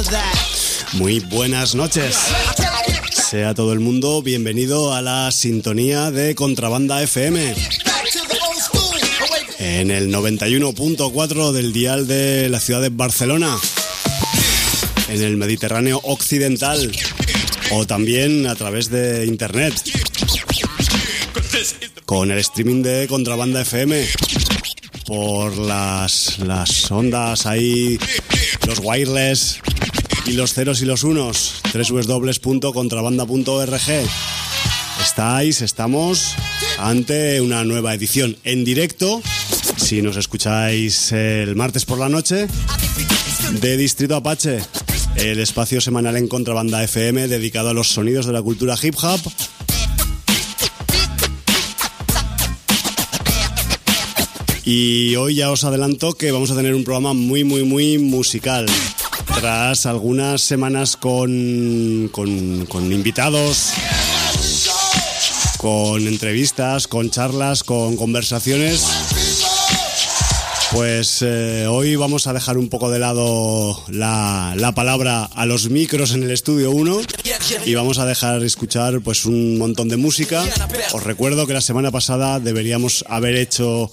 Muy buenas noches. Sea todo el mundo bienvenido a la sintonía de Contrabanda FM. En el 91.4 del dial de la ciudad de Barcelona. En el Mediterráneo occidental. O también a través de internet. Con el streaming de Contrabanda FM. Por las ondas ahí, los wireless y los ceros y los unos, www.contrabanda.org. Estamos ante una nueva edición en directo, si nos escucháis el martes por la noche, de Distrito Apache, el espacio semanal en Contrabanda FM dedicado a los sonidos de la cultura hip hop. Y hoy ya os adelanto que vamos a tener un programa muy musical. Tras algunas semanas con invitados, con entrevistas, con charlas, con conversaciones, pues hoy vamos a dejar un poco de lado la palabra a los micros en el estudio 1 y vamos a dejar escuchar pues un montón de música. Os recuerdo que la semana pasada deberíamos haber hecho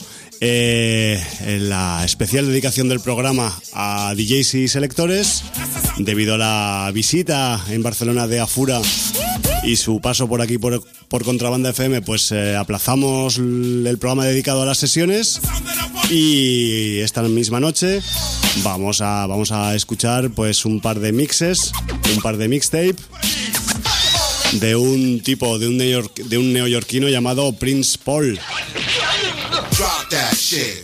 la especial dedicación del programa a DJs y selectores. Debido a la visita en Barcelona de Afura y su paso por aquí por Contrabanda FM, pues aplazamos el programa dedicado a las sesiones. Y esta misma noche vamos a escuchar pues un par de mixes, un par de mixtape de un tipo, de un neoyorquino llamado Prince Paul. Drop that shit.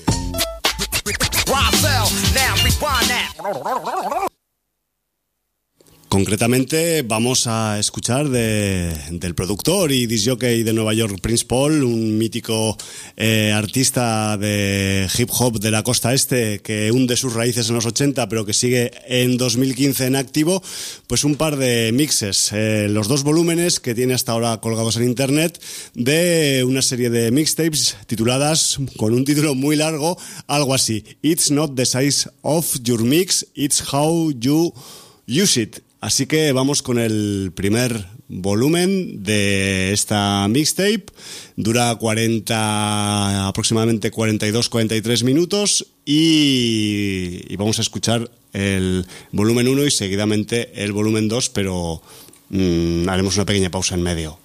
Concretamente vamos a escuchar del productor y disc jockey de Nueva York, Prince Paul, un mítico artista de hip hop de la costa este que hunde sus raíces en los 80 pero que sigue en 2015 en activo, pues un par de mixes, los dos volúmenes que tiene hasta ahora colgados en internet de una serie de mixtapes tituladas con un título muy largo, algo así: It's not the size of your mix, it's how you use it. Así que vamos con el primer volumen de esta mixtape. Dura aproximadamente 42-43 minutos y vamos a escuchar el volumen 1 y seguidamente el volumen 2, pero haremos una pequeña pausa en medio.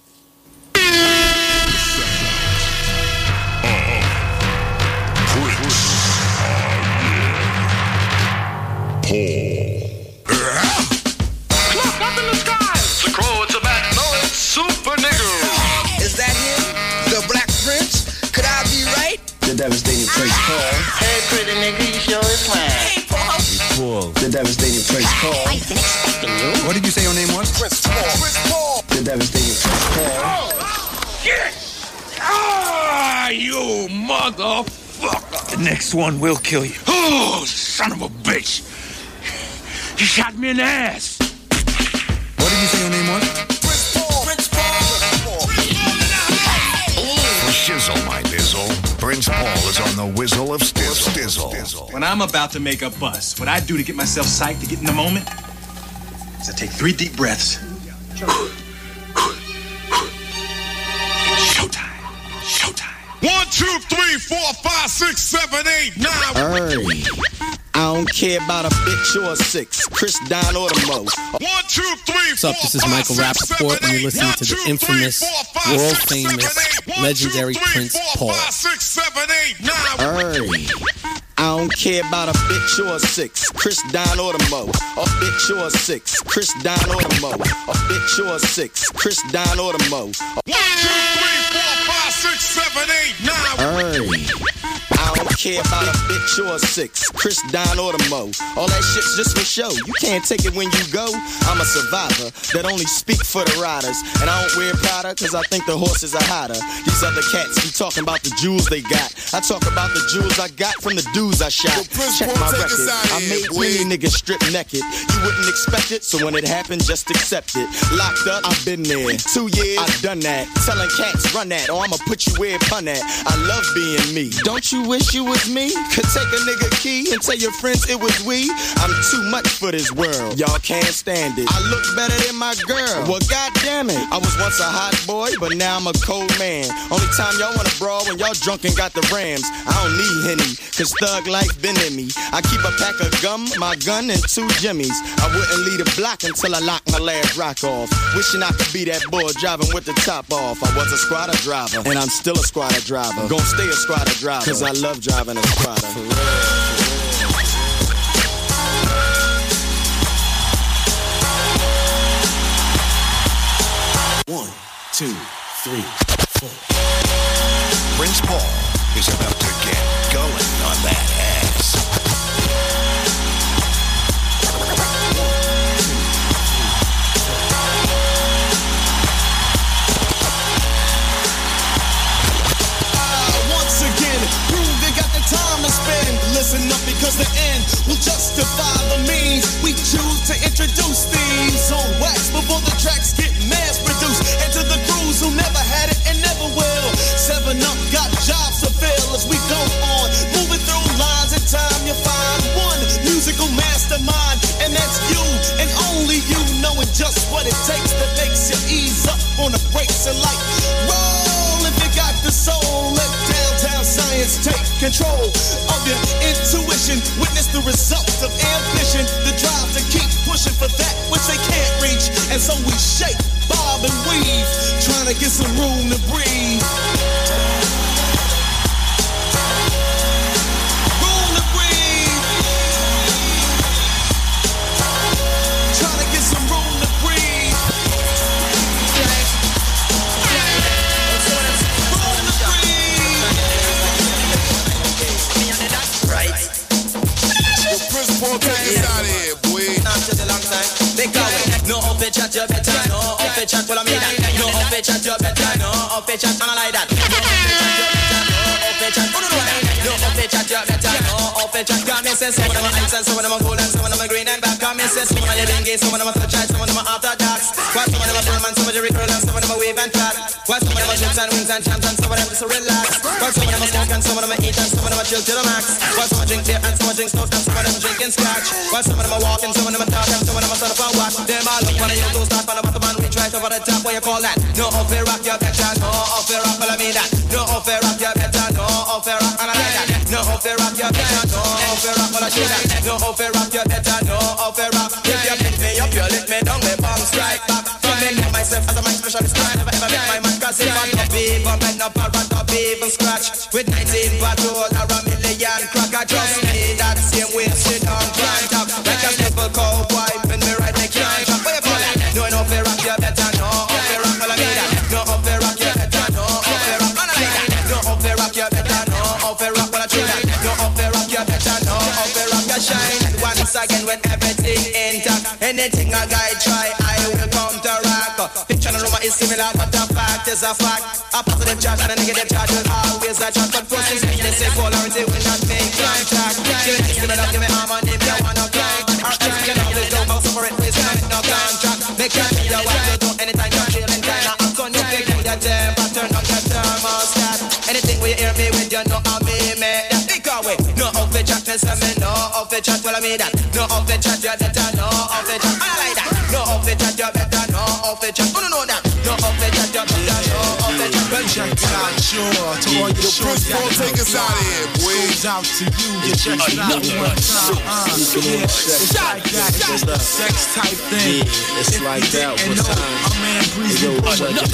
The devastating Prince Paul. Hey, pretty nigga, you sure is fine. Hey, Paul. The devastating Prince Paul. I've been expecting you. What did you say your name was? Prince Paul. Prince Paul. The devastating Prince Paul. Get! Ah, you motherfucker! The next one will kill you. Oh, son of a bitch! You shot me in the ass. What did you say your name was? Prince Paul. Prince Paul. Shizzle, my dizzle. Prince Paul is on the whizzle of stizzle. When I'm about to make a bust, what I do to get myself psyched to get in the moment is I take 3 deep breaths. Showtime. 1, 2, 3, 4, 5, 6, 7, 8, 9. Hey. I don't care about a bitch or a 6. Chris Don or the Mo. 1, 2, 3, 4, What's up? This is Michael Rappaport, and you're listening to the infamous, world-famous, legendary Prince Paul. Hey. I don't care about a bitch or a 6. Chris Don or the Mo. A bitch or a 6. Chris Don or the Mo. A bitch or a 6. Chris Don or the Mo. 1, 2, 3, 4, 5, 6, 7, 8, 9. Hey. I don't care about a bitch or a 6. Chris Don or the Mo. All that shit's just for show. You can't take it when you go. I'm a survivor that only speak for the riders. And I don't wear Prada cause I think the horses are hotter. These other cats be talking about the jewels they got. I talk about the jewels I got from the dudes I shot. Check my record. I made many niggas strip naked. You wouldn't expect it, so when it happened, just accept it. Locked up, I've been there. 2 years, I've done that. Telling cats, run that, or I'ma put you where pun at. I love being me. Don't you wish you you was me? Could take a nigga key and tell your friends it was we? I'm too much for this world, y'all can't stand it. I look better than my girl, well goddamn it. I was once a hot boy, but now I'm a cold man. Only time y'all wanna brawl when y'all drunk and got the Rams. I don't need Henny, cause thug life been in me. I keep a pack of gum, my gun, and 2 Jimmies. I wouldn't leave a block until I lock my last rock off. Wishing I could be that boy driving with the top off. I was a squatter driver, and I'm still a squatter driver. Gon' stay a squatter driver, cause I love driving a squatter. For real. 1, 2, 3, 4. Prince Paul is about to get going on that ass. Once again, prove they got the time to spend. Listen up because the end will justify the means. We choose to introduce these on wax before the tracks get mass produced. And to the crews who never had it and never will, 7 Up got jobs to fill as we go on. Moving through lines in time, you find one musical mastermind, and that's you and only you, knowing just what it takes that makes you ease up on the brakes and like roll. If you got the soul, let downtown science take control of your intuition. Witness the results of ambition, the drive to keep pushing for that which they can't reach. And so we shake, bob and weave, trying to get some room to breathe. Room to breathe. Trying to get some room to breathe. Right. The Prince Paul take us out of here, boy. After the long time, they call it. No off it chat, you better. No off it chat, well I mean that. No off it chat, you better. No off it chat, man I like that. No off it chat, you better. No off it chat, no off it chat, you better. No off it chat, come and say some of them are ice and some of them are gold and some of them are green and black. Come and say some of them are living gay, some of them are touch, some of them are after darks. While some of them are full man, some of them are curl and some of them are wave and flat. While some of them are chips and wings and champs and some of them just relax. While some of them are smoke and some of them are eat and some of them are chill to the max. While some are drink beer and some are drink stout and some of them drinking scotch. While some of them are walking, some of them are talking, some of them are turn up and watch. Them all look when you do start from the bottom and reach right over the top. What you call that? No off it rock, you better. No off it rock, well I mean that. No off it rock, you better. No off it rock, and I like that. No off it rock, you better. No off it rock, well I do that. No off it rock, you better. No off it rock. If you pick me up, you lift me down, me bomb strike back. From me know myself as a mic specialist, I never ever met my man, cause if I top even bend up, I run up even scratch. With 19 patrol or a million crack, I just need that same way, sit on plant up. Like a simple cowboy, when me ride me can't drop. What you call that? No, no, off it rock, you better. No off it rock, well I mean that. No off it rock, you better. No off it rock, well I like that. No off it rock, you better. No off it rock, well I do that. No off it rock, you better. No off it rock, you shine. Once again, when everything intact, anything a guy try, I will counteract. Picture and rumor is similar, but the fact is a fact. A positive charge and a negative charge will always a charge. But first things they say polarity will not make contact. Give it, give it up, give me harmony if you wanna climb. Our things can always go out separate ways, and no contract. Make sure you know what to do anytime you're feeling kinda up. So you pick up your temper, turn on your thermostat. Anything we hear me with, you know how me make that. Think away, no off the chat, listen me, no off the chat, well I mean that. No off the chat, you better, no off the chat, I like that. No off the chat, you better, no off the chat, you know that. No off the chat, you better, no off the chat. Well, check it out, sure. To all you Prince Paul take us out of here, boy. Goes out to you, you check it out one time. Yeah, it's like that, it's a sex type thing. Yeah, it's like that. What's time? A man breathes in one time.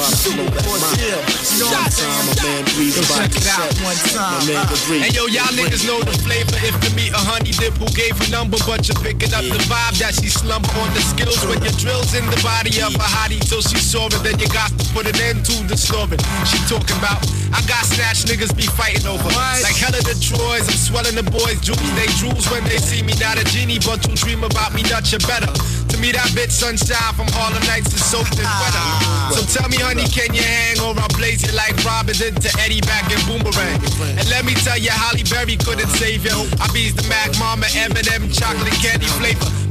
Check it out one time. Hey yo, y'all niggas know the flavor. If you meet a honey dip who gave a number, but you're picking up the vibe that she slump on the skills when your drill's in the body of a hottie till she saw it. Then you got to put an end to the snoring. She talking about I got snatch niggas be fighting over. Like hell of the Troys, I'm swelling the boys' jewels. They drools when they see me. Not a genie, but you dream about me, not your better. To me that bitch sunshine from Harlem Nights is soaked in weather. So tell me honey, can you hang or I'll blaze you like Robin did to Eddie back in Boomerang. And let me tell you, Halle Berry couldn't save you. I bees the Mac Mama, Eminem, chocolate candy flavor.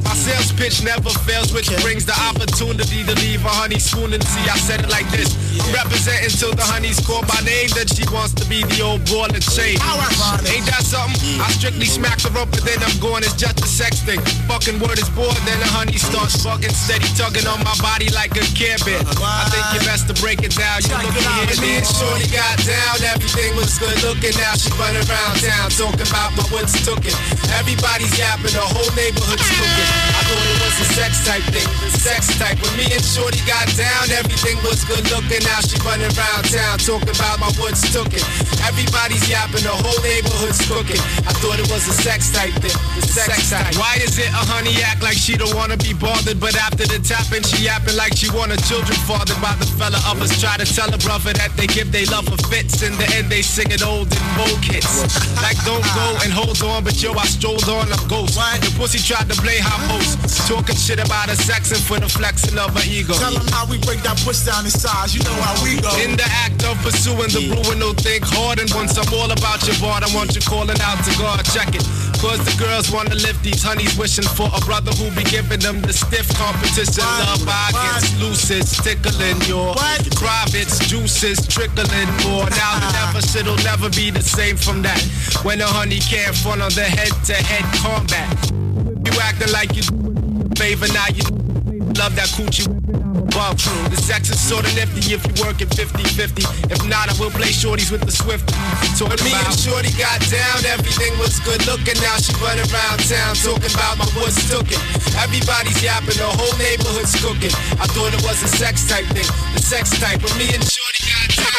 My sales pitch never fails, which brings the opportunity to leave a honey swooning. See, I said it like this. I'm representing till the honey's called by name, then she wants to be the old ball and chain. Ain't that something? I strictly smack her up, and then I'm going, it's just a sex thing. Fucking word is bored, then the honey starts fucking steady, tugging on my body like a Care Bear. I think you best to break it down. You look here, then shorty got down, everything was good looking. Now she run around town, talking about my what's tookin'. Everybody's yapping, the whole neighborhood's cooking. I thought it was a sex type thing, sex type. When me and shorty got down, everything was good looking. Now she running around town, talking about my what's tookin'. Everybody's yapping, the whole neighborhood's cooking. I thought it was a sex type thing, the sex type. Why is it a honey act like she don't wanna be bothered, but after the tapping, she yapping like she want her children fathered by the fella? Others try to tell a brother that they give they love for fits. In the end, they sing it old and folk hits. Like don't go and hold on, but yo, I strolled on a ghost. The pussy tried to play hot most, talking shit about her sex and for the flexing of her ego. Tell them how we break that push down in size, you know how we go. In the act of pursuing the brewing, no think hard. And once I'm all about your bar, I want you calling out to God, check it. Cause the girls wanna lift these honeys, wishing for a brother who be giving them the stiff competition. Love against looses, tickling your privates, juices, trickling more. Now the never shit'll never be the same from that. When the honey can't front on the head-to-head combat. You acting like you favor, now you love that coochie above. The sex is sorta nifty if you work it 50-50. If not, I will play shorties with the swift. When me and shorty got down, everything was good looking. Now she run around town talking about my what's tookin'. Everybody's yapping, the whole neighborhood's cooking. I thought it was a sex type thing, the sex type. When me and shorty got down,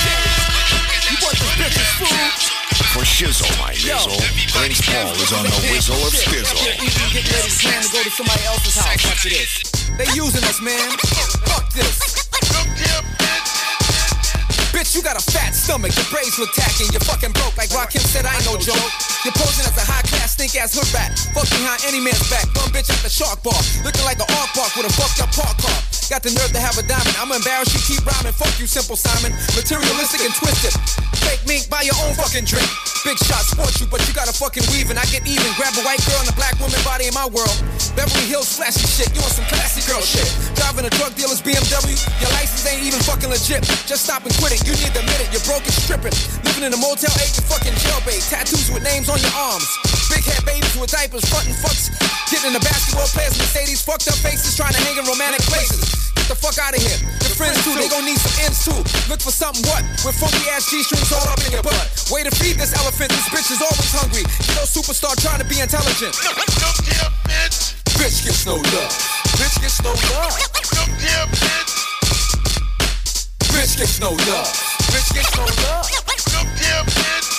you want this bitch's food? For Shizzle, my nizzle, Prince Paul is on the Whistle of Stizzle. Get ready to go to somebody else's house after this. They using us, man. Fuck this. Bitch, you got a fat stomach, your braids look tacky, you're fucking broke. Like Rakim said, I ain't no joke. You're posing as a high-class, stink-ass hood rat. Fuck behind any man's back, bum bitch at the shark bar. Looking like an art park with a fucked up park car. Got the nerve to have a diamond, I'ma embarrass you, keep rhyming. Fuck you, Simple Simon. Materialistic and twisted. Fake mink, buy your own fucking drink. Big shot, sport you, but you gotta fucking weave and I get even. Grab a white girl and a black woman body in my world. Beverly Hills flashy shit, you want some classy girl shit. Driving a drug dealer's BMW, your license ain't even fucking legit. Just stop and quit it, you need to admit it. You're broke and stripping. Living in a Motel 8, you fucking jailbait. Tattoos with names on your arms. Big head babies with diapers, frontin' fucks. Getting in the basketball players, Mercedes, fucked up faces, trying to hang in romantic places. Get the fuck out of here. Your friends too, they gon' need some ends too. Look for something what? With funky ass G-strings all up in your butt. Way to feed this elephant, this bitch is always hungry. You know, superstar trying to be intelligent. Look here, bitch. Bitch gets no love. Bitch gets no love. Look here, bitch. Bitch gets no love. Bitch gets no love. Look here, bitch.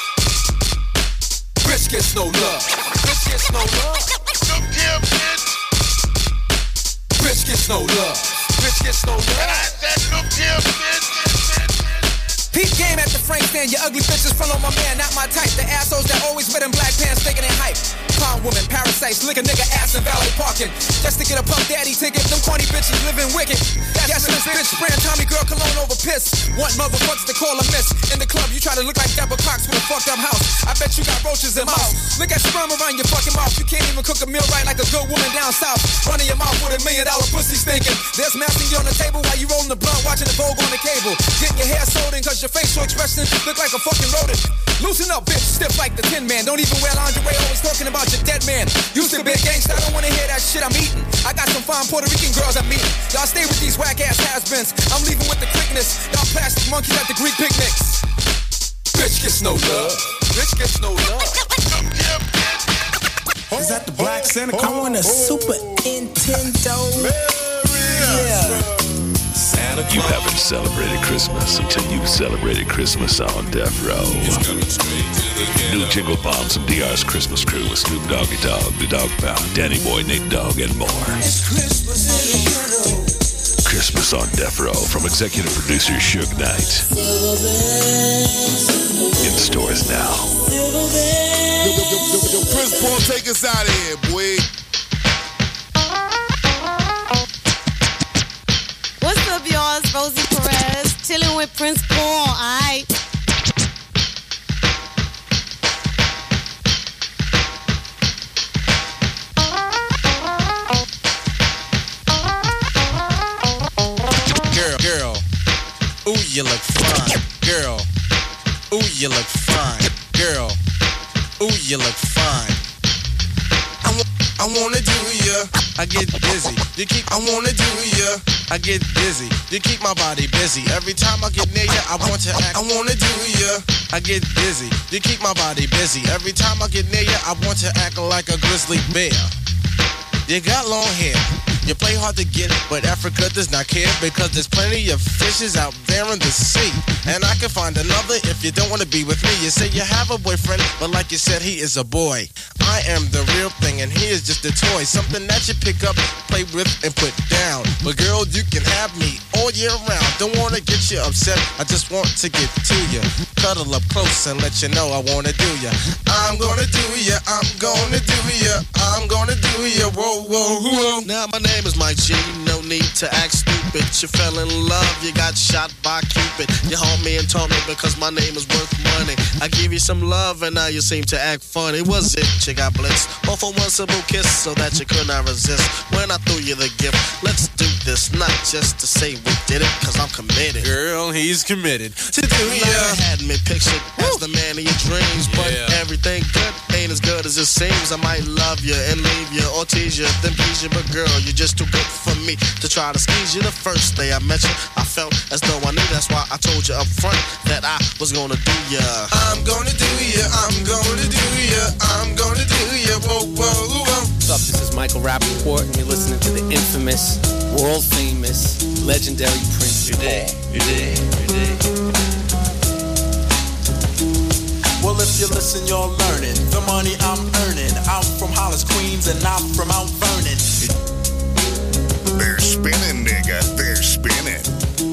Bitch gets no love. Bitch gets no love. Look here, bitch. Bitch gets no love. Bitch gets no love. And I said, look here, bitch. Peep game at the Frank stand, your ugly bitches front on my man, not my type. The assholes that always wear them black pants, thinking they hype. Con woman, parasites, lick a nigga ass in valet parking. Just to get a Puff Daddy ticket, them corny bitches living wicked. That's this bitch spraying Tommy girl cologne over piss. Want motherfuckers to call a miss. In the club, you try to look like Deborah Cox with a fucked up house. I bet you got roaches in mouth. Look at sperm around your fucking mouth. You can't even cook a meal right like a good woman down south. Running your mouth with $1 million pussy stinking. There's mousing you on the table while you rolling the blunt, watching the Vogue on the cable. Getting your hair sold in cause your facial expression look like a fucking rodent. Loosen up, bitch, stiff like the Tin Man. Don't even wear lingerie, always talking about your dead man. Used to be a gangsta, I don't wanna hear that shit I'm eating. I got some fine Puerto Rican girls I'm meeting. Y'all stay with these whack-ass has-beens. I'm leaving with the quickness. Y'all plastic monkeys at the Greek picnics. Bitch gets no love. Bitch gets no love. Is that the Black Santa Claus? I want a Super Nintendo. Yeah. You haven't celebrated Christmas until you've celebrated Christmas on Death Row. New jingle bombs from DR's Christmas Crew with Snoop Doggy Dogg, The Dog Pound, Danny Boy, Nate Dogg, and more. It's Christmas in the ghetto. Christmas on Death Row from executive producer Suge Knight. In stores now. Yo, Prince Paul, take us out of here, boy. What's up, y'all? It's Rosie Perez, chilling with Prince Paul, alright? you look fine, girl. Ooh, you look fine, girl. Ooh, you look fine. I wanna do ya. I get dizzy. I wanna do ya. I get dizzy. You keep my body busy. Every time I get near ya, I want to act. I wanna do ya. I get dizzy. You keep my body busy. Every time I get near ya, I want to act like a grizzly bear. You got long hair. You play hard to get, but Africa does not care because there's plenty of fishes out there in the sea. And I can find another if you don't want to be with me. You say you have a boyfriend, but like you said, he is a boy. I am the real thing and he is just a toy. Something that you pick up, play with, and put down. But girl, you can have me all year round. Don't want to get you upset, I just want to get to you. Cuddle up close and let you know I want to do ya. I'm gonna do ya, I'm gonna do ya, I'm gonna do ya, whoa, whoa, whoa. Now my name is Mike G, no need to act stupid. You fell in love, you got shot by Cupid. You haunted me and told me because my name is worth money. I give you some love and now you seem to act funny. Was it you got blitzed? All for one simple kiss so that you could not resist. When I threw you the gift, let's do this, not just to say we did it, cause I'm committed. Girl, he's committed to do ya. You had me pictured as the man of your dreams, but everything good ain't as good as it seems. I might love you and leave you or tease you, then please you, but girl, you're just too good for me to try to squeeze you. The first day I met you, I felt as though I knew. That's why I told you up front that I was gonna do ya. I'm gonna do ya, I'm gonna do ya, I'm gonna do ya, whoa, whoa, whoa. What's up, this is Michael Rappaport, and you're listening to the infamous, world famous, legendary Prince Paul. Well, if you listen, you're learning the money I'm earning. I'm from Hollis, Queens, and I'm from Mount Vernon. They're spinning, nigga. They're spinning.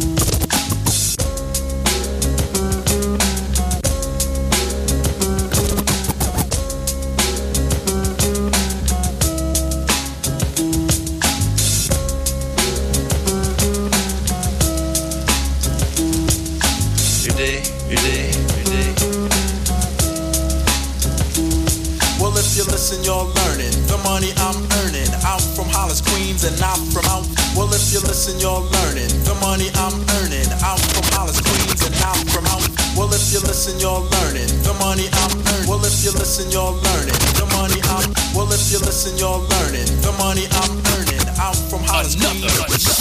Well, if you listen, you're learning the money I'm earning. I'm from Hollis, Queens, and I'm from Mount. Well, if you listen, you're learning the money I'm earning. I'm from Hollis, Queens, and I'm from Mount. Well, if you listen, you're learning the money I'm earning. Well, if you listen, you're learning the money I'm. Well, if you listen, you're learning the money I'm earning. I'm from Hollis, Queens.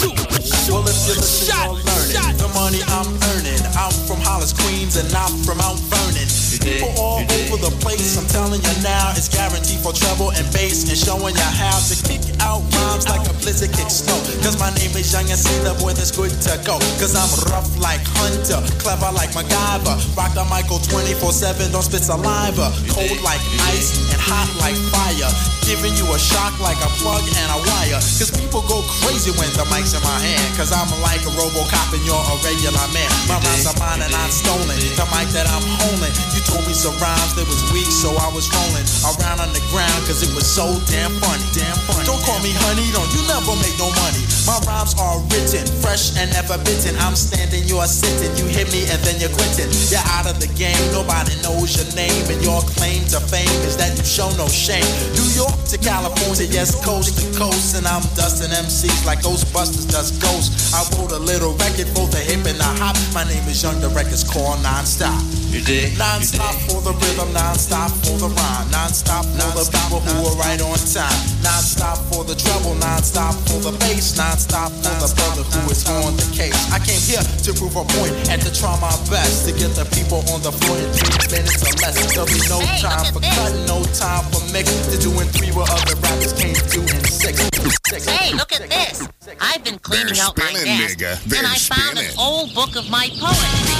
Well, if you listen, you're learning the money I'm earning. I'm from Hollis, Queens, and I'm from Mount Vernon. People all over the place, I'm telling you now, it's guaranteed for treble and bass and showing you how to kick out rhymes like a blizzard kick snow. Cause my name is Young and see the boy that's good to go. Cause I'm rough like Hunter, clever like MacGyver. Rock the Michael 24/7, don't spit saliva. Cold like ice and hot like fire. Giving you a shock like a plug and a wire. Cause people go crazy when the mic's in my hand. Cause I'm like a RoboCop and you're a regular man. My rhymes are mine and not stolen. The mic that I'm holding. You told me some rhymes that was weak, so I was rolling around on the ground cause it was so damn funny. Don't call me honey, don't you never make no money. My rhymes are written, fresh and never bitten. I'm standing, you're sitting. You hit me and then you're quitting. You're out of the game, nobody knows your name. And your claim to fame is that you show no shame. New York to California, yes, coast to coast. And I'm dusting MCs like Ghostbusters does Ghost. I wrote a little record for the hip and the hop. My name is Young, the record's called Non-Stop. You dig? Non-stop for the rhythm, non-stop for the rhyme. Non-stop for the people who are right on time. Non-stop for the treble, non-stop for the bass. Non-stop for the brother who is on the case. I came here to prove a point and to try my best to get the people on the floor in 3 minutes or less. There'll be no time for cutting, no time for mixing. To doing 3 where other rappers came to do in 6. Hey, look at this. I've been cleaning out my desk, and I found an old book of my poetry.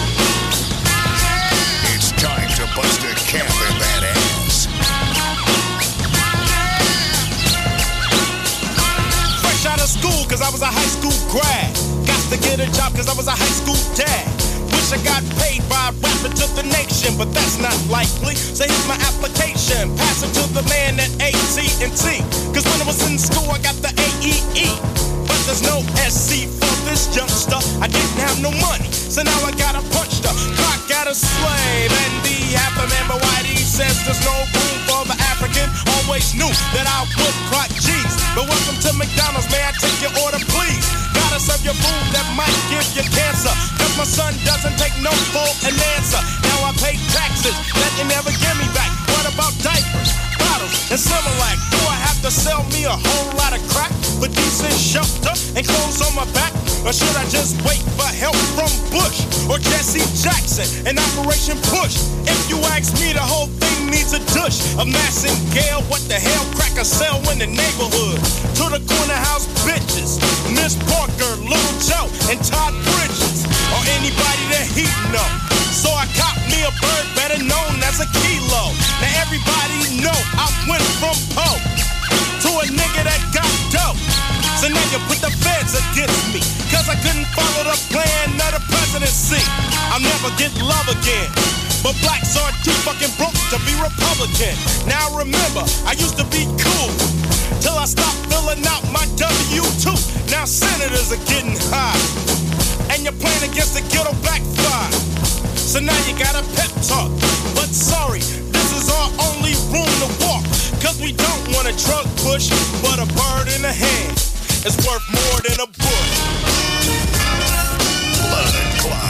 It's time to bust a cap in that ass. Fresh out of school, cause I was a high school grad. Got to get a job, cause I was a high school dad. Wish I got paid by rapping to the nation, but that's not likely. So here's my application. Pass it to the man at AT&T. Cause when I was in school, I got the AEE. But there's no SC for this youngster. I didn't have no money, so now I gotta punch the clock at a slave. And the half a man, but Whitey says there's no room for the African. Always knew that I would clock G's. But welcome to McDonald's, may I take your order, please? Gotta serve your food that might give you cancer. Cause my son doesn't take no for an answer. Now I pay taxes that they never give me back. What about diapers, bottles, and Similac? Do I have to sell me a whole lot of crack for decent shelter and clothes on my back? Or should I just wait for help from Bush or Jesse Jackson and Operation Push? If you ask me, the whole thing needs a douche. A Massingale, what the hell? Crack a cell in the neighborhood. To the corner house bitches, Miss Parker, Little Joe, and Todd Bridges, or anybody that he know. So I cop me a bird better known as a kilo. Now everybody know I went from Poe to a nigga that got dope. So now you put the feds against me, cause I couldn't follow the plan of the presidency. I'll never get love again, but blacks are too fucking broke to be Republican. Now remember, I used to be cool, till I stopped filling out my W-2. Now senators are getting high, and you're playing against the ghetto backfire. So now you got a pep talk, but sorry, this is our only room to walk. Cause we don't want a drug push, but a bird in the hand is worth more than a bush. Blood and cloud.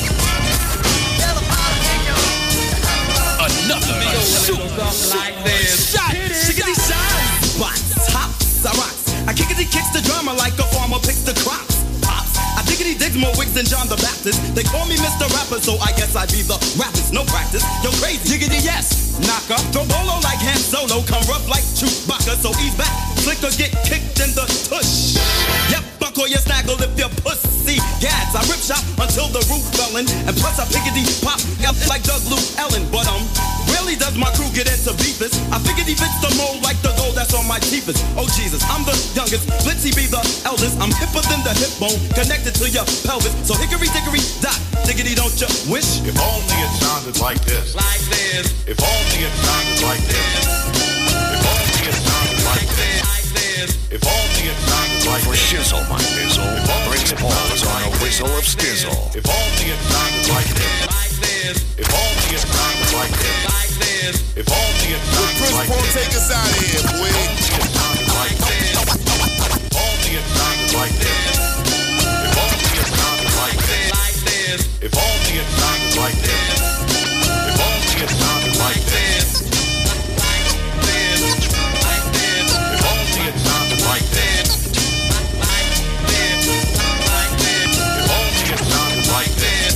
Another shoot like this. Shot, shiggity shine, bots, hops, I rocks. I kickity kicks the drama like a farmer picks the crops. I diggity digs more wigs than John the Baptist. They call me Mr. Rapper, so I guess I be the rappers. No practice, yo crazy. Diggity yes, knocker. Throw bolo like Han Solo, come rough like Chewbacca. So ease back, flick or get kicked in the tush. Yep, buckle your snaggle if you're pussy. Gads, I rip shot until the roof fell in. And plus I piggity pop up like Doug Luke Ellen. But really does my crew get into beefers? I figured he fits the mold like the gold that's on my teethers. Oh Jesus, I'm the youngest, Blitzy be the eldest. I'm hipper than the hip bone, connected to your pelvis. So hickory dickory dock, diggity don't you wish? If only it sounded like this. Like this. If only it sounded like this. If only it sounded like this. If only it sounded like this. For shizzle my nizzle, Prince Paul is on a whistle of stizzle. If only it sounded like this. If only it sounded like this. If only it sounded like this. Prince Paul, take us out of here, boy. If only it sounded like this. If only it sounded like this. If only it sounded like this. If only it sounded like this. If only it sounded like this. If only it sounded like this.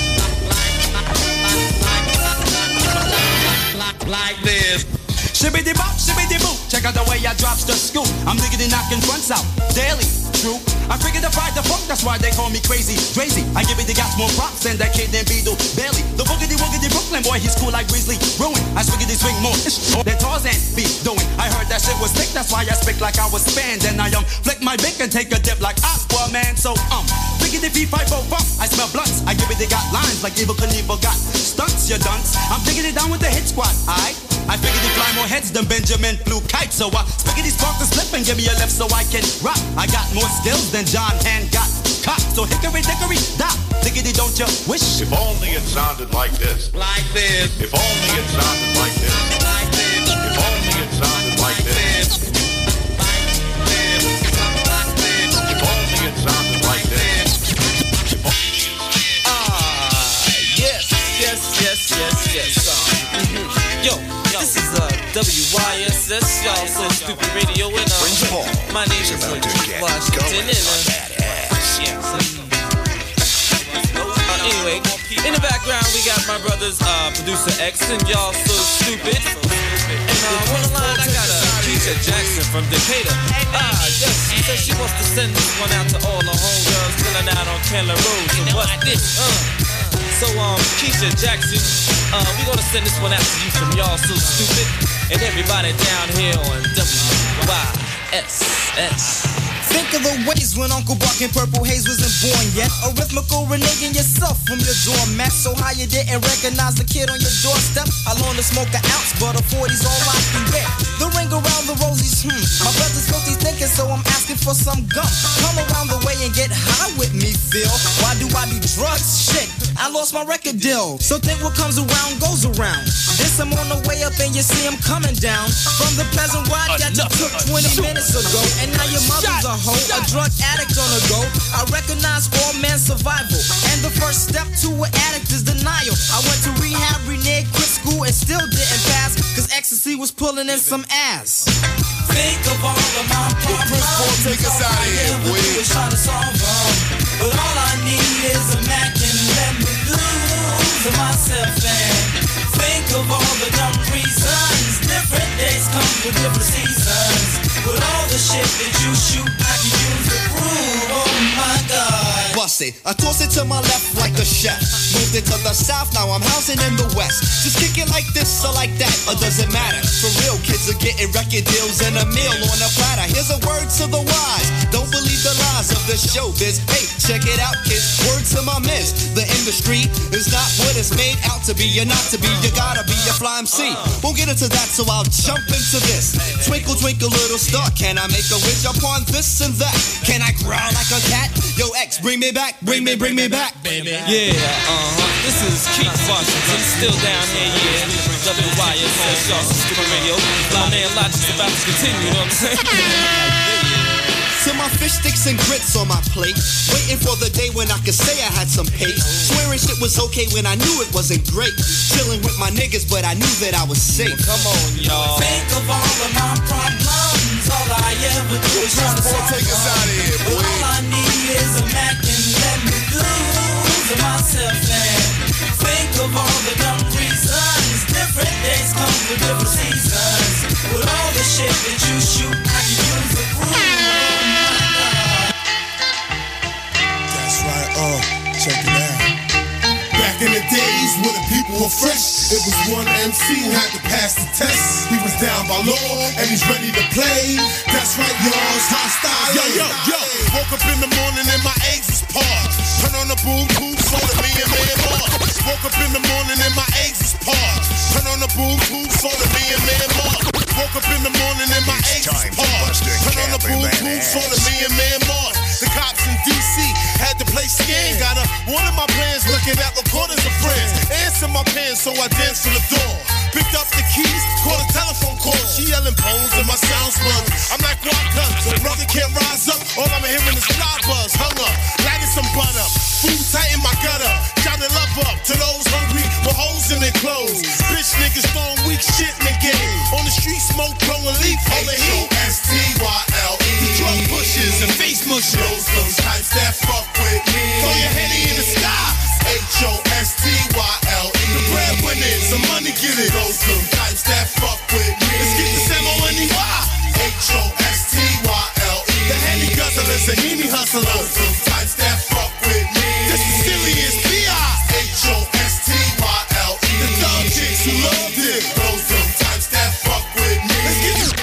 Like this. Shibbity bop, shibbity boop. Check out the way I drops the scoop. I'm diggity knocking fronts out daily. True. I figured to fight the funk, that's why they call me crazy. Crazy. I give it the gas more props than that kid named Beetle Bailey. The boogity woogity Brooklyn boy, he's cool like Weasley. Ruin. I swiggity swing more than Tarzan be doing. I heard that shit was thick, that's why I speak like I was spanned. Then I flick my bick and take a dip like Aquaman. So biggity fee fight bump. I smell blunts. I give it they got lines like Evil Knievel got stunts, you dunce. I'm digging it down with the hit squad, aight? I figured they fly more heads than Benjamin flew kites. So I spiggity spark the slip and give me a lift so I can rock. I got more skills than John Hand got cocked. So hickory dickory dock, diggity don't you wish? If only it sounded like this. Like this. If only it sounded like this. Like this. If only it sounded like this. If only it sounded like this. Yo, this is WYSS, y'all so stupid radio, and my name is Washington, and anyway, in the background we got my brothers, producer X, and y'all so stupid. And on the line I got Keisha Jackson from Decatur. Yes, she said she wants to send this one out to all the homegirls chilling out on Keller Road. So what's this? So Keisha Jackson, we gonna send this one out to you from y'all so stupid and everybody down here on WYSS. Think of the ways when Uncle Buck and Purple Haze wasn't born yet. A rhythmical reneging yourself from your doormat. So how you didn't recognize the kid on your doorstep? I learned to smoke an ounce, but a 40's all I can get. The ring around the rosies, My brother's filthy thinking, so I'm asking for some gum. Come around the way and get high with me, Phil. Why do I do drugs? Shit, I lost my record deal. So think what comes around goes around. This I'm on the way up up and you see him coming down from the pleasant ride that you took 20 minutes ago. And now your mother's a hoe, a drug addict on the go. I recognize all man's survival, and the first step to an addict is denial. I went to rehab, reneged, quit school, and still didn't pass, cause ecstasy was pulling in some ass. Think of all of my problems. Take us out of here, boy. Trying to solve them, but all I need is a Mac and let me lose myself and think of all the dumb reasons. Different days come with different seasons. With all the shit that you shoot, I can use the groove. Oh my God. Bust it. I toss it to my left like a chef. Moved it to the south, now I'm housing in the west. Just kick it like this or like that, or does it matter? For real, kids are getting record deals and a meal on a platter. Here's a word to the wise. Don't believe the lies of the showbiz. Hey, check it out, kids. Word to my miss. The industry is not what it's made out to be. You're not to be, you gotta be a fly MC. Won't get into that, so I'll jump into this. Twinkle, twinkle, little star. Can I make a wish upon this and that? Can I growl like a cat? Yo, X, bring me back, bring me back, baby. Yeah, this is Keith Washington, still down here, yeah. WYSS, y'all, Stupid Radio. My man Logic's about to continue, you know what I'm saying? To my fish sticks and grits on my plate, waiting for the day when I could say I had some pace. Swearing shit was okay when I knew it wasn't great. Chilling with my niggas, but I knew that I was safe. Come on, y'all. Think of all of my problems. All I ever do is try to solve take us out of here, boy. All I need is a Mac and let me lose myself and think of all the dumb reasons. Different days come with different seasons. With all the shit that you shoot, I can use the groove. Check it out. Back in the days when the people were fresh, it was one MC who had to pass the test. He was down by law and he's ready to play. That's right, y'all, it's hostile. Yo. Woke up in the morning and my eggs was parked. Turn on the boom boom, so to me and man Mark. Woke up in the morning and my eggs was parked. Turn on the boom boom, so to me and man Mark. Woke up in the morning and my eggs was parked. Turn on the boom boom, so to me and man Mark. The cops in DC had to play scan. Got one of my plans looking at recordings of friends. Answer my pants, so I danced to the door. Picked up the keys, called a telephone call. She yelling bones in my sound sponge. I'm like, what done? The brother can't rise up. All I'm hearing is fly buzz. Hung up, lighting some butter. Food tight in my gutter. Johnny love up to those hungry with holes in their clothes. Bitch niggas throwing weak shit in the game. On the street, smoke, blowing leaf. All the heat. H-O-S-T-Y-L-E. Drug pushes and face mushes. Those types that fuck with me. Throw your Henny in the sky. H-O-S-T-Y-L-E. The breadwinners, some money get it. Those types that fuck with me. Let's get the M-O-N-E-Y. H-O-S-T-Y-L-E. The Henny guzzlers and Henny hustlers. Those types that fuck with me. This is serious B.I. H-O-S-T-Y-L-E. The dog chicks who love it. Those types that fuck with me. Let's get it.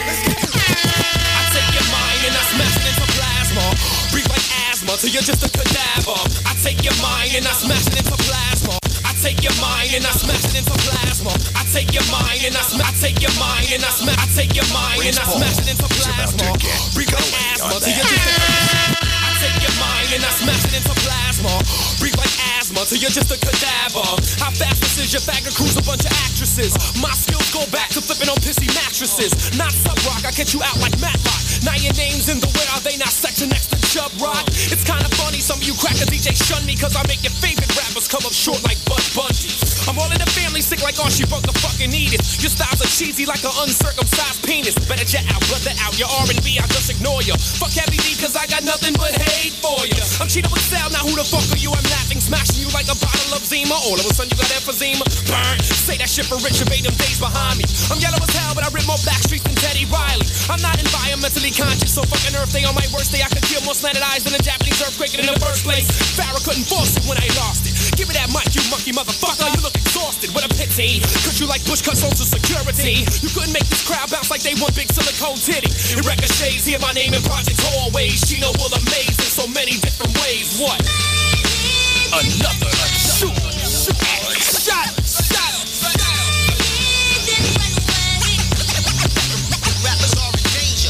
I take your mind and I smash it into plasma. Breathe like asthma till you're just a cadaver. I take your mind and I smash it into plasma. I take your mind and I smash it into plasma. I take your mind and I take your mind and I take your mind and I smash it into plasma. Breathe like asthma till you're just a I take your mind and I smash it into plasma. Breathe like asthma till you're just a cadaver. How fast is your bag of crews, a bunch of actresses. My skills go back to flipping on pissy mattresses. Not sub rock, I get you out like Matlock. Now your name's in the where are they not section next to Chub Rock? It's kinda funny, some of you cracker DJs shun me, cause I make your favorite rappers come up short like Bud Bundy. I'm all in the family sick like Archie Bug the fucking eat it. Your styles are cheesy like an uncircumcised penis. Better jet out, brother out, your R&B, I just ignore you. Fuck Heavy D cause I got nothing but hate for you. I'm cheating with Sal, now who the fuck are you? I'm laughing, smashing you like a bottle of Zima. All of a sudden you got emphysema. Burn, say that shit for Rich and them days behind me. I'm yellow as hell, but I rip more Blackstreet than Teddy Riley. I'm not environmentally conscious, so fucking Earth Day on my worst day I could kill more slanted eyes than a Japanese earthquake in the first place. Farrah couldn't force it when I lost it. Give me that mic, you monkey motherfucker. You look exhausted, what a pity. Cause you like Bush cut social security. You couldn't make this crowd bounce like they want big silicone titty. It ricochets, hear my name in projects always. She know will amaze in so many different ways. What? Another shoot. Shot. Rappers are in danger.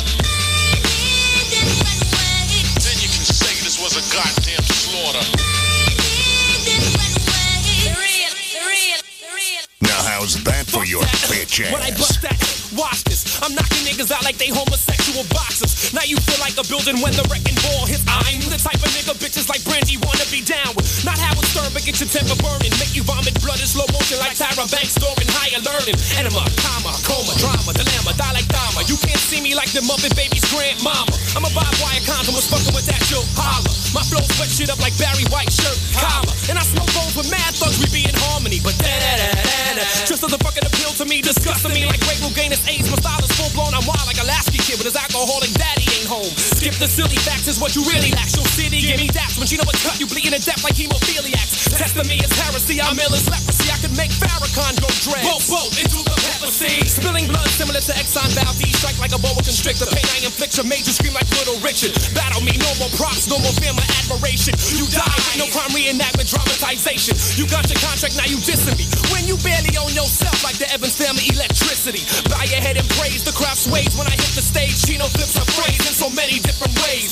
Then you can say this was a goddamn slaughter. Now how's that for your that? Bitch ass. When I bust that, watch this. I'm knocking niggas out like they homosexual boxers. Now you feel like a building when the wrecking ball hits. I'm the type of nigga bitches like Brandy wanna be down with. Not Howard Stern, but get your temper burning. Make you vomit blood in slow motion like Tyra Banks storing higher learning. Enema, comma, coma, drama, dilemma, die like Dharma. You can't see me like the Muppet Baby's grandmama. I'm a barbed wire condom, was fucking with that yo holla. My flow sweat shit up like Barry White shirt collar. And I smoke bones with mad thugs, we be in harmony. But just as the fucking appeal to me, disgusting me like Greg Louganis AIDS. My style is full blown, I'm wild like a Lasky kid, but his alcoholic daddy ain't home. Skip the silly facts, is what you really lack. Your city, give me daps when she know what cut you bleeding to death like hemophiliacs. Testing me is heresy, I'm ill as leprosy. I could make Farrakhan go dreads. Boat into the pepper sea. Spilling blood similar to Exxon Valdez. Strike like a boa constrictor. Pain I inflict your major scream like Little Richard. Battle me, no more props, no more fear, my admiration. You die with no crime reenactment dramatization. You got your contract, now you dissing me. When you barely own yourself like the Evans family electricity. Bow your head and praise, the crowd sways when I hit the stage. Chino flips a phrase in so many different ways.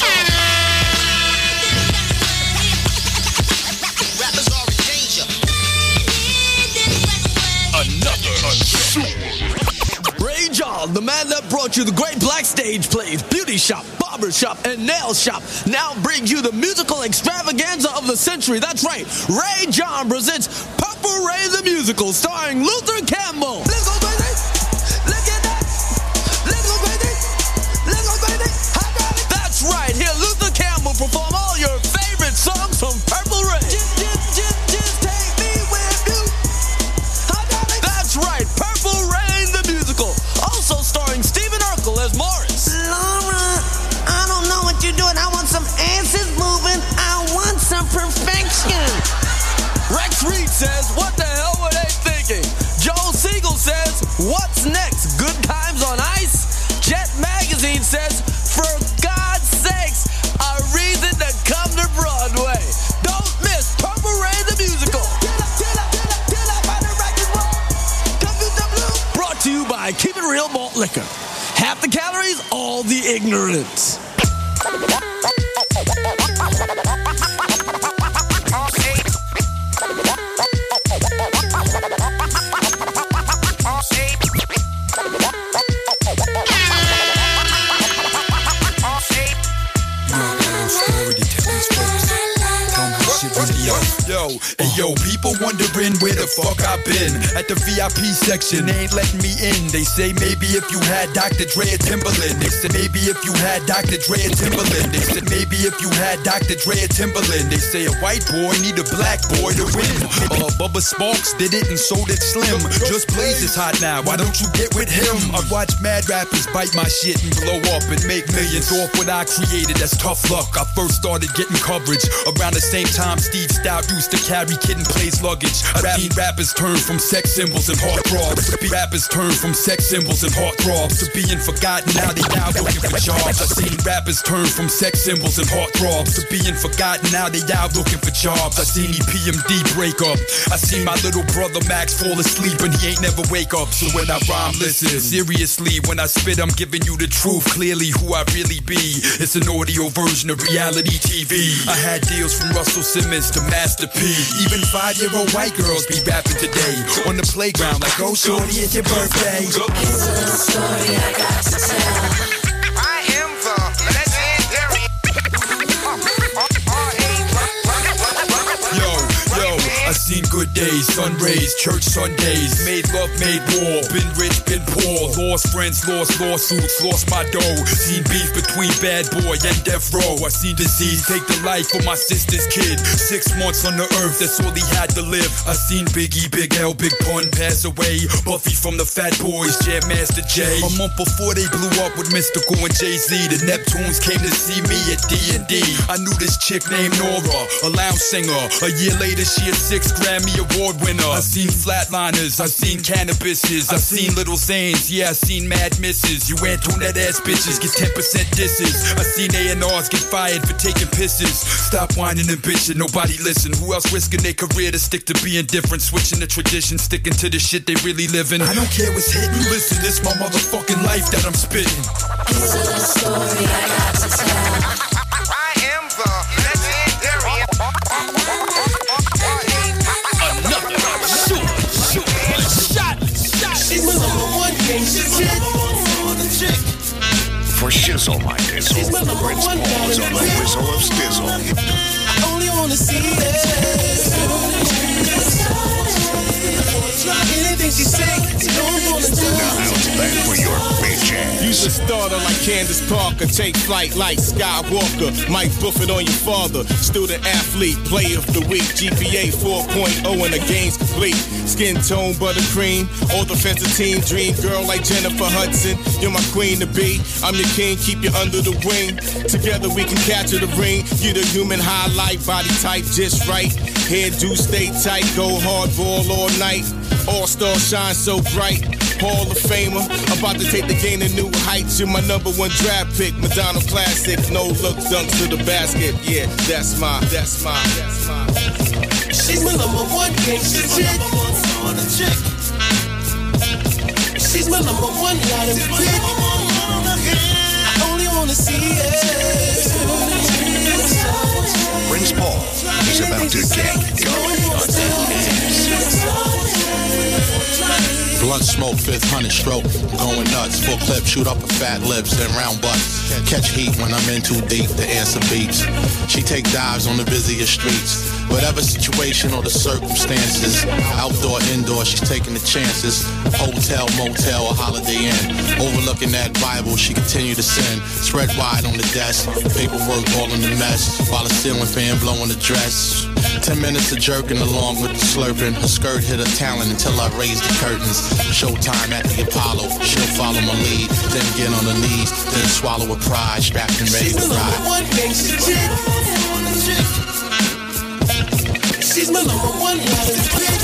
Rappers are in danger. Ray John, the man that brought you the great black stage plays, beauty shop, barber shop, and nail shop, now brings you the musical extravaganza of the century. That's right, Ray John presents Purple Ray the Musical, starring Luther Campbell. Let's go, baby! Let's get that! Let's go, baby! Let's go, baby! That's right, hear Luther Campbell perform all your favorite songs from Purple Ray. Just take me with you. That's right, Purple Rain the Musical. Also starring Stephen Urkel as Morris. Laura, I don't know what you're doing. I want some answers moving. I want some perfection. Rex Reed says, what the hell were they thinking? Joel Siegel says, what's next? Good Times on Ice? Jet Magazine says, for God's sakes, a reason to come to Broadway. Don't miss Purple Rain the Musical. Brought to you by Keep It Real Malt Liquor. Half the calories, all the ignorance. Yo, people wondering where the fuck I've been. At the VIP section, they ain't letting me in. They say maybe if you had Dr. Dre or Timberland. They said maybe if you had Dr. Dre or Timberland. They said maybe if you had Dr. Dre or Timberland. They say a white boy need a black boy to win. Bubba Sparks did it and so did Slim. Just Blaze is hot now, why don't you get with him? I watch mad rappers bite my shit and blow up and make millions off what I created. That's tough luck. I first started getting coverage around the same time Steve Stout used to carry Kid and Play's luggage. I've seen rappers turn from sex symbols and heartthrobs. Rappers turn from sex symbols and heartthrobs to being forgotten. Now they now looking for jobs. I've seen rappers turn from sex symbols and heartthrobs to being forgotten. Now they now looking for jobs. I've seen EPMD break up. I seen my little brother Max fall asleep and he ain't never wake up. So when I rhyme, listen seriously. When I spit, I'm giving you the truth. Clearly who I really be. It's an audio version of reality TV. I had deals from Russell Simmons to Master P. Even 5-year-old white girls be rapping today on the playground like, oh shorty, it's your birthday. Here's a little story I got to tell. I am the legendary. Yo, I seen good days, sun rays, church Sundays, made love, made war, been rich, been poor, lost friends, lost lawsuits, lost my dough, seen beef between Bad Boy and Death Row, I seen disease take the life of my sister's kid, 6 months on the earth, that's all he had to live, I seen Biggie, Big L, Big Pun pass away, Buffy from the Fat Boys, Jam Master Jay, a month before they blew up with Mystical and Jay-Z, the Neptunes came to see me at D&D, I knew this chick named Nora, a lounge singer, a year later she a 6th Grammy Award winner. I seen flatliners, I seen cannabises, I seen Little Zanes, yeah I seen Mad Misses. You Antoinette ass bitches get 10% disses. I seen A&Rs get fired for taking pisses. Stop whining and bitching, nobody listen. Who else risking their career to stick to being different? Switching the tradition, sticking to the shit they really living. I don't care what's hitting, listen, this my motherfucking life that I'm spitting. Here's a little story I got to tell. I am the legendary. Shot. She's my For Shizzle My Dizzle, Prince Paul is on the whistle of Stizzle. I only wanna see it. Try anything she say, don't wanna do. Now how's that for your bitch ass? Use a starter like Candace Parker. Take flight like Skywalker. Mike Buffett on your father. Student athlete, player of the week. GPA 4.0 and the game's complete. Skin tone, buttercream. All defensive team, dream girl like Jennifer Hudson. You're my queen to be. I'm your king, keep you under the wing. Together we can capture the ring. You the human highlight, body type just right. Hairdo stay tight, go hard ball all night. All-star shine so bright. Hall of Famer, about to take the game to new heights. You're my number one draft pick, Madonna classic. No look dunks to the basket. Yeah, that's my. She's my number one gangster chick. She's my number one light pick. I only wanna see it. Prince Paul is about to get going on that ass. Blunt smoke, 500 stroke, going nuts. Full clip, shoot up her fat lips and round butts. Catch heat when I'm in too deep, the answer beats. She take dives on the busiest streets. Whatever situation or the circumstances, outdoor, indoor, she's taking the chances. Hotel, motel, or Holiday Inn. Overlooking that Bible, she continue to sin. Spread wide on the desk, paperwork all in the mess. While the ceiling fan blowing the dress. 10 minutes of jerking along with the slurping. Her skirt hit her talent until I raised the curtains. Showtime at the Apollo, she'll follow my lead. Then get on her knees, then swallow her pride. Strapped and ready to ride. She's my number one light.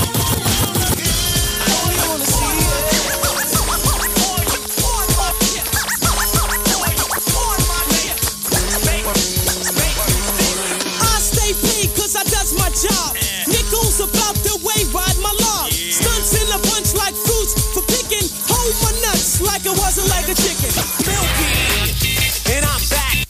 Job. Nickels about the way, ride my log. Stunts in a bunch like fruits for picking. Hold my nuts like it wasn't like a chicken. Milky, and I'm back.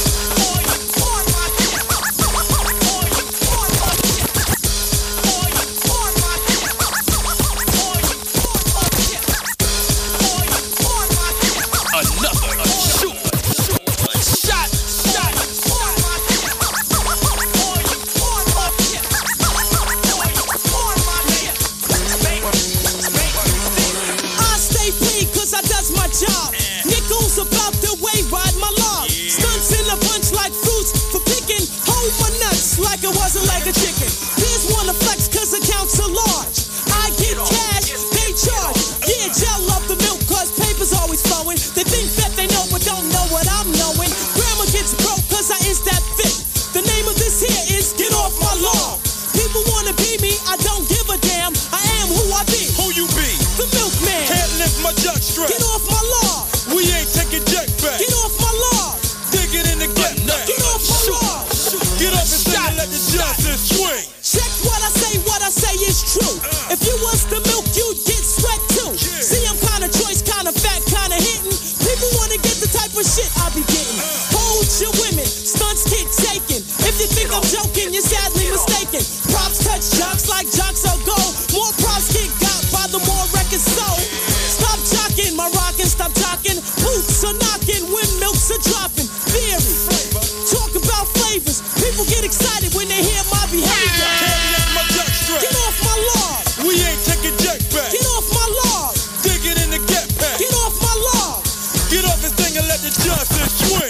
Job. Nickels about the way, ride my log. Stunts in a bunch like fruits for picking. Hold my nuts like it wasn't like a chicken. Here's one to flex cause accounts are large. I get cash, they charge. Yeah, gel love the milk cause paper's always flowing. They think that they know but don't know what I'm knowing. Grandma gets broke cause I is that fit. The name of this here is Get Off My Lawn. People wanna be me, I don't give a damn. I am who I be. Who you be? The milkman. Can't lift my jug strap. Get off my lawn. We ain't taking jack back. Get off my lawn. Dig it in the get back. Get off my lawn. Get up and stop. Let the justice swing. Check what I say is true. If you was the milk, you'd get sweat too. Yeah. See, I'm kinda choice, kinda fat, kinda hitting. People wanna get the type of shit I be getting. Hold your women, stunts get taken. If you think I'm joking, you're sadly mistaken. Props touch jocks like jocks are gold. More props get got by the more records sold. Stop jocking, my rockin', stop jocking. Boots are knocking when milks are dropping. Theory, talk about flavors. People get excited when they hear my behavior. Get off my lawn. We ain't taking jack back. Get off my lawn. Dig it in the get pack. Get off my lawn. Get off this thing and let the justice swing.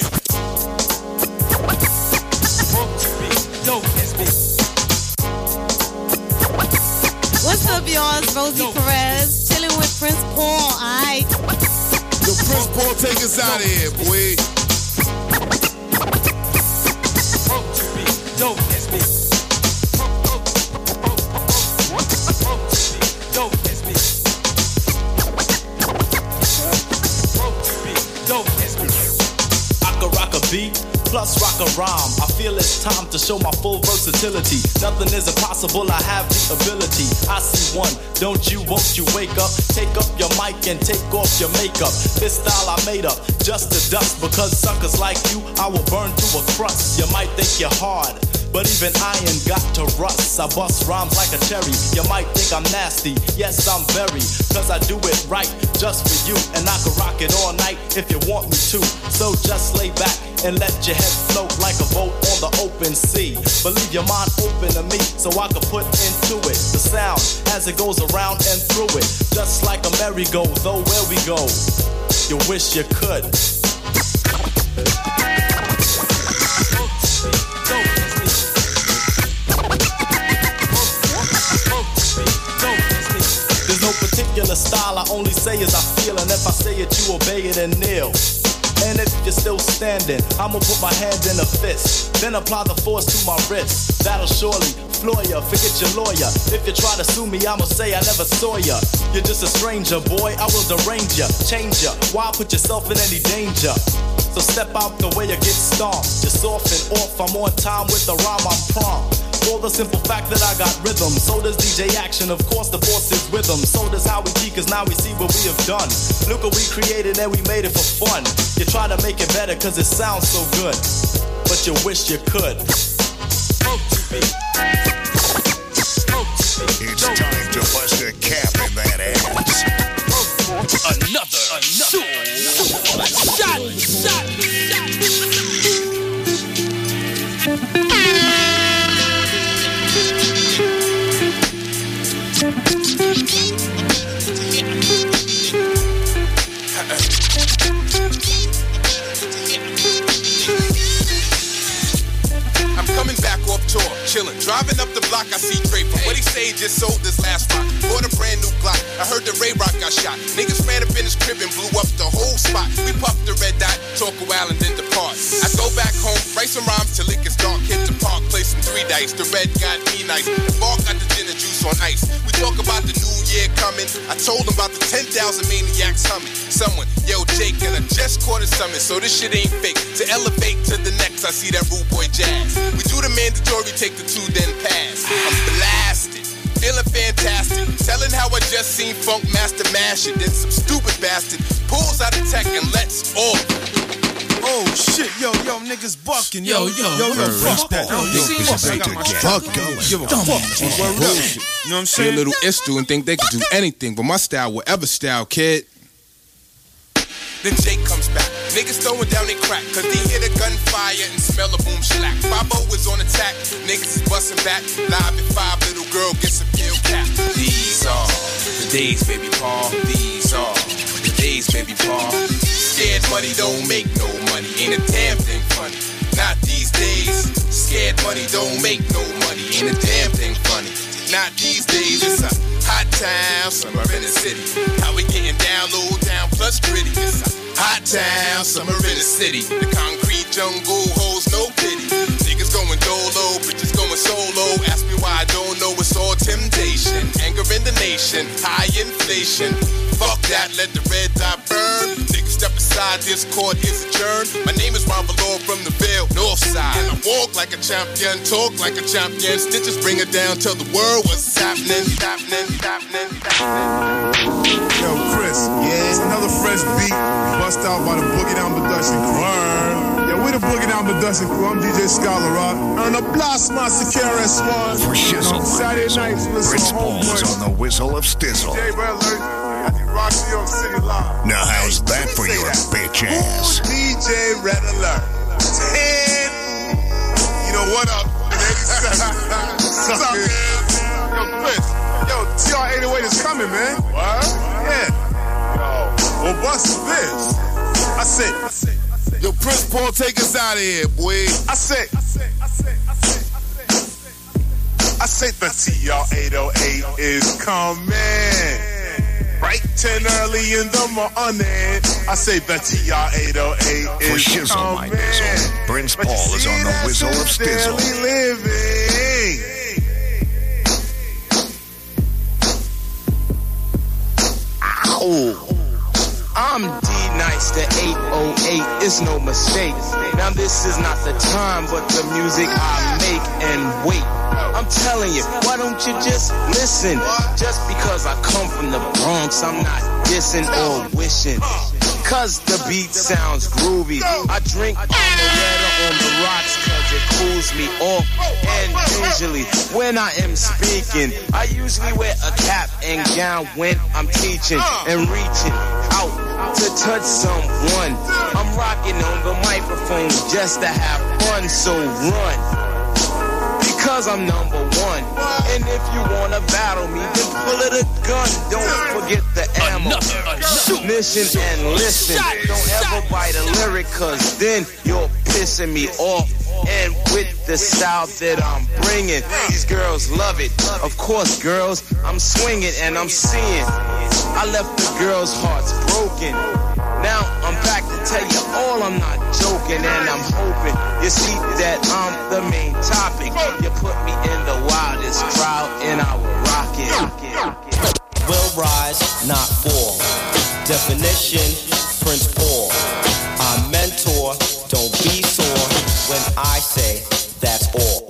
What's up, y'all? It's Rosie Perez, chilling with Prince Paul. Aight. Yo, Prince Paul, take us out of here, boy. I can rock a beat, plus rock a rhyme. I feel it's time to show my full versatility. Nothing is impossible, I have the ability. I see one, don't you, won't you wake up? Take up your mic and take off your makeup. This style I made up, just to dust. Because suckers like you, I will burn to a crust. You might think you're hard, but even iron got to rust. I bust rhymes like a cherry. You might think I'm nasty, yes I'm very, cause I do it right just for you, and I can rock it all night if you want me to. So just lay back and let your head float like a boat on the open sea. But leave your mind open to me so I can put into it the sound as it goes around and through it, just like a merry-go. Though where we go, you wish you could. There's no particular style, I only say as I feel, and if I say it, you obey it and kneel. And if you're still standing, I'ma put my hand in a fist, then apply the force to my wrist. That'll surely floor ya, forget your lawyer. If you try to sue me, I'ma say I never saw ya. You're just a stranger, boy, I will derange ya, change ya. Why put yourself in any danger? So step out the way you get stomped. Just off and off, I'm on time with the rhyme, I'm prompt. For the simple fact that I got rhythm. So does DJ Action, of course the force is with them. So does Howie G, cause now we see what we have done. Look what we created and we made it for fun. You try to make it better cause it sounds so good, but you wish you could. It's time to bust a cap in that ass. Another shot. I'm coming back off tour, chillin', driving up the block. I see Dre from what he say just sold this last rock. Bought a brand new Glock. I heard that Ray Rock got shot. Niggas ran up in his crib and blew up the whole spot. We puffed the red dot, talk a while and then depart. I go back home, write some rhymes till it gets dark. Hit the park, play some 3 dice. The red got me nice. The bar got the gin and juice on ice. We talk about the new year coming. I told him about the 10,000 maniacs humming. Someone, yo Jake, and I just caught a summon, so this shit ain't fake. To elevate to the next, I see that rude boy jazz. We do the mandatory, take the 2, then pass. I'm blasted, feeling fantastic. Telling how I just seen Funk Master mash it. Then some stupid bastard pulls out a tech and lets off. Oh shit, yo, niggas bucking, yo, fuck that. Fuck going. Give a fuck. You know what I'm saying? See a little istu and think they can do anything, but my style, whatever style, kid. Then Jake comes back. Niggas throwing down they crack, cause they hear the gunfire and smell a boom shellac. 5-0 is on attack, niggas is busting back. Live at 5, little girl gets a pill cap. These are the days, baby Paul. These are the days, baby Paul. Scared money don't make no money, ain't a damn thing funny. Not these days. Scared money don't make no money, ain't a damn thing funny. Not these days, it's a hot town, summer in the city. How we getting down, low down, plus gritty. It's a hot town, summer in the city. The concrete jungle holds no pity. Niggas going dolo, bitches going solo. Ask me why I don't know, it's all temptation. Anger in the nation, high inflation. Fuck that, let the red dot burn. Niggas step aside, this court is adjourned. My name is Ron Valor from the Ville, North Side. And I walk like a champion, talk like a champion. Stitches bring it down, tell the world what's happening. Yo, Chris, it's another fresh beat. Bust out by the Boogie Down Production crew. Yo, we the Boogie Down Production crew. I'm DJ Scholar Rock. And the Blast Master KRS-One. For shizzle, Saturday nights, Prince Paul is on the whistle of Stizzle. DJ Red Alert. Rock New York City Live. Now how's that for your bitch ass? DJ Red Alert. 10. You know what up? 87. What's up, man? Yo, Chris. Yo, TR-808 is coming, man. What? Yeah. Yo, well, what's this? I said. Yo, Prince Paul, take us out of here, boy. I said the TR-808 is coming. Right 10 early in the morning. I say the TR-808 is For shizzle, my bizzle, Prince Paul is on the whistle of Stizzle. Living. Ow. I'm D-Nice, the 808, it's no mistake. Now this is not the time, but the music I make and wait. I'm telling you, why don't you just listen? Just because I come from the Bronx, I'm not dissing or wishing. because the beat sounds groovy. I drink amaretto on the rocks cause it cools me off. And usually when I am speaking, I usually wear a cap and gown when I'm teaching and reaching out to touch someone. I'm rocking on the microphone just to have fun, so run. Because I'm number one. And if you wanna battle me, then pull it a gun. Don't forget the ammo. Mission and listen. Don't ever bite a lyric, cause then you're pissing me off. And with the style that I'm bringing, these girls love it. Of course, girls, I'm swinging and I'm seeing. I left the girls' hearts broken. Now I'm back to tell you all, I'm not joking, and I'm hoping you see that I'm the main topic. You put me in the wildest crowd and I will rock it. Will rise, not fall. Definition, Prince Paul. I'm mentor, don't be sore when I say that's all.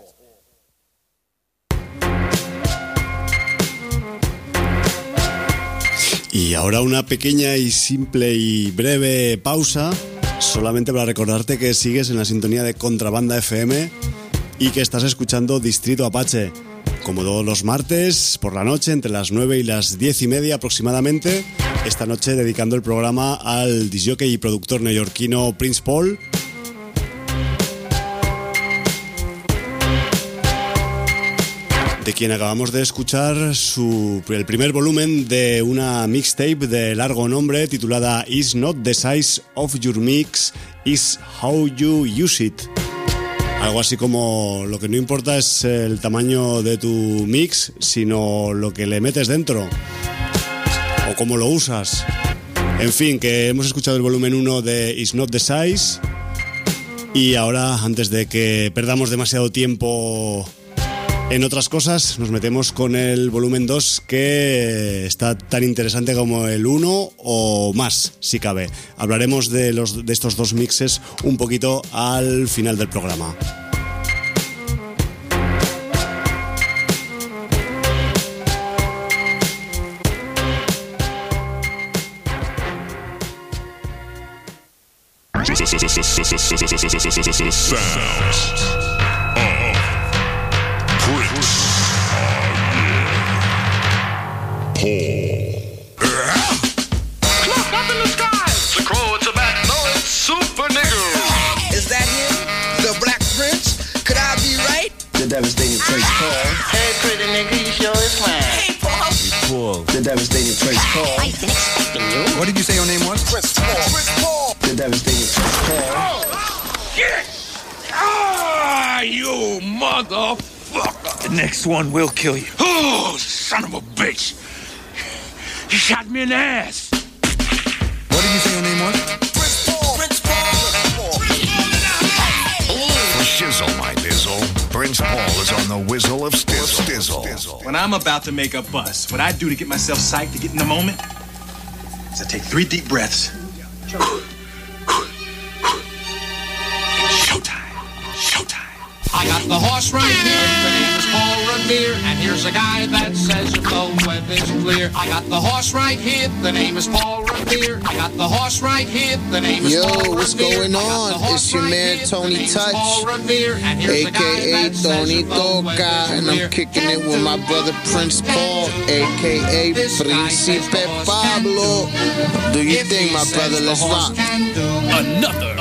Y ahora una pequeña y simple y breve pausa, solamente para recordarte que sigues en la sintonía de Contrabanda FM y que estás escuchando Distrito Apache, como todos los martes por la noche, entre las 9 y las 10:30 aproximadamente. Esta noche dedicando el programa al disjockey y productor neoyorquino Prince Paul, de quien acabamos de escuchar el primer volumen de una mixtape de largo nombre titulada It's Not the Size of Your Mix, It's How You Use It. Algo así como: lo que no importa es el tamaño de tu mix, sino lo que le metes dentro o cómo lo usas. En fin, que hemos escuchado el volumen 1 de It's Not the Size, y ahora, antes de que perdamos demasiado tiempo en otras cosas, nos metemos con el volumen 2, que está tan interesante como el 1 o más, si cabe. Hablaremos de estos dos mixes un poquito al final del programa. Look up in the sky. The crow, it's a bat. No, it's Super Nigga. Is that him? The Black Prince? Could I be right? The devastating Prince Paul. Hey, pretty nigga, you sure is fine. Hey, Paul. The devastating Prince Paul. I've been expecting you. What did you say your name was? Prince Paul. Prince Paul. The devastating Prince Paul. Shit! Ah, you motherfucker! The next one will kill you. Oh, son of a bitch! You shot me in the ass. What did you say your name was? Prince Paul. Prince Paul. For shizzle, my nizzle. Prince Paul is on the whizzle of stizzle. When I'm about to make a bust, what I do to get myself psyched to get in the moment is I take 3 deep breaths. I got the horse right here, the name is Paul Revere, and here's a guy that says your flow web is clear. I got the horse right here, the name is Paul Revere. I got the horse right here, the name is Paul Revere. Yo, what's going on? It's your man Tony Touch, aka Tony Toca, and I'm kicking it with my brother Prince Paul, aka Príncipe Pablo. Do your thing, my brother, let's rock. Another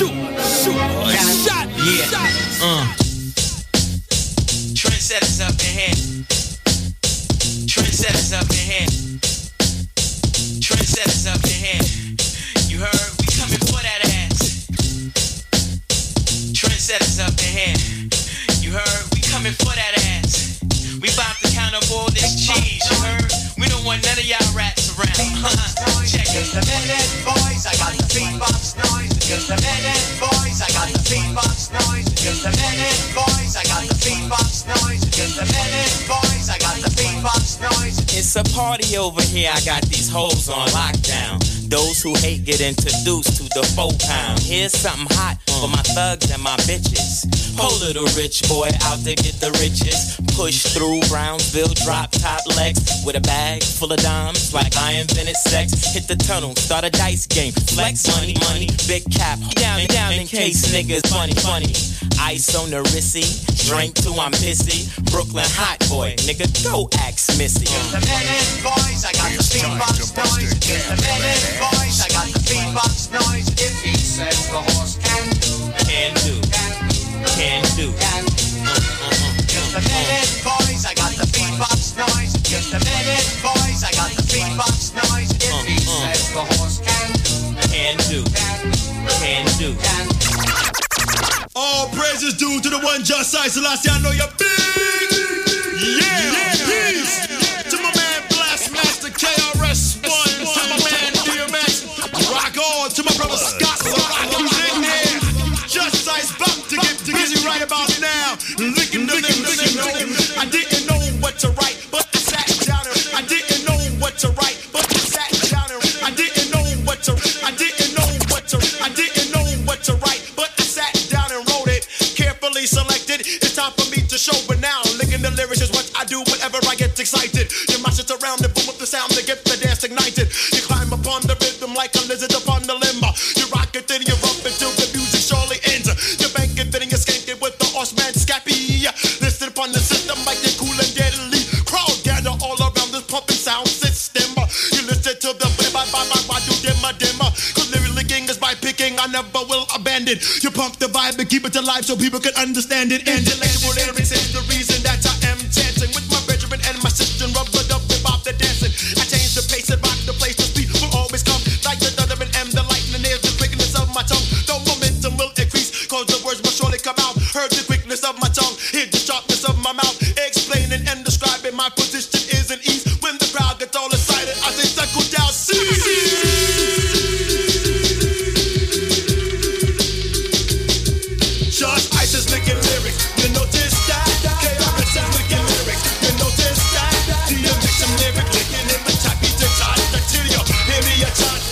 shot. Yeah. Trendsetters up in here. Trendsetters up in here. Trendsetters up in here. You heard? We coming for that ass. Trendsetters up in here. You heard? We coming for that ass. We bout to count up all this cheese. You heard? We don't want none of y'all rats around. Check it. Just a minute, boys. I got the beatbox noise. Just a minute, boys. I got the beatbox noise. Just a minute, boys. I got the beatbox noise. Just a minute, boys. I got the beatbox noise. It's a party over here. I got these hoes on lockdown. Those who hate get introduced to the 4-pound. Here's something hot for my thugs and my bitches. Pull little rich boy out to get the riches. Push through Brownsville, drop top Lex with a bag full of dimes like I invented sex. Hit the tunnel, start a dice game. Flex money, money, big cap. Down in case niggas funny. Ice on the Rissy, drink till I'm pissy. Brooklyn hot boy, nigga, go ask Missy. Just a minute, boys, I got the beatbox noise. Just a minute, boys, I got the beatbox noise. If he says the horse can do. Just a minute, boys, I got the beatbox noise. Just a minute, boys, I got the beatbox noise. If he says the horse can do. All praises due to the one just size Selassie. I know you're big. Yeah. Peace to my man Blastmaster KRS-One. To my man DMX. Rock on to my brother Scott. Who's in here. Just size about to get busy right about now. Licking. I didn't know what to write, but I sat down and I didn't know what to write, but I sat down and I didn't know what to write, but I sat down and wrote it. Carefully selected. It's time for me to show, but now licking the lyrics is what I do whenever I get excited. You mash it around and boom up the sound to get the dance ignited. You climb upon the rhythm like a lizard upon the limb. You rock it, then you rump until the music surely ends. You bank it, then you skank it with the Horseman Scappy. Listen upon the system like they're cool and deadly. Crowd gather all around this pumping sound system. You listen to the dimmer. Cause lyrically king is by picking, I never will abandon. You pump the vibe and keep it alive so people can understand it. Intellectual lyrics is the reason that I am chanting with my Benjamin and my sister. Rub it up with Bob the dancing. I change the pace and rock the place. The speed will always come like the thunder and the lightning is the quickness of my tongue. The momentum will increase cause the words will surely come out. Heard the quickness of my tongue, hear the sharpness of my mouth. Explaining and describing my position is an ease. When the crowd gets all excited, I say circle down, Just Ice is licking lyrics, you notice that? KRS is licking lyrics, you notice that? DMX some lyric licking in the top, beat the top, bacteria, hear me a ton.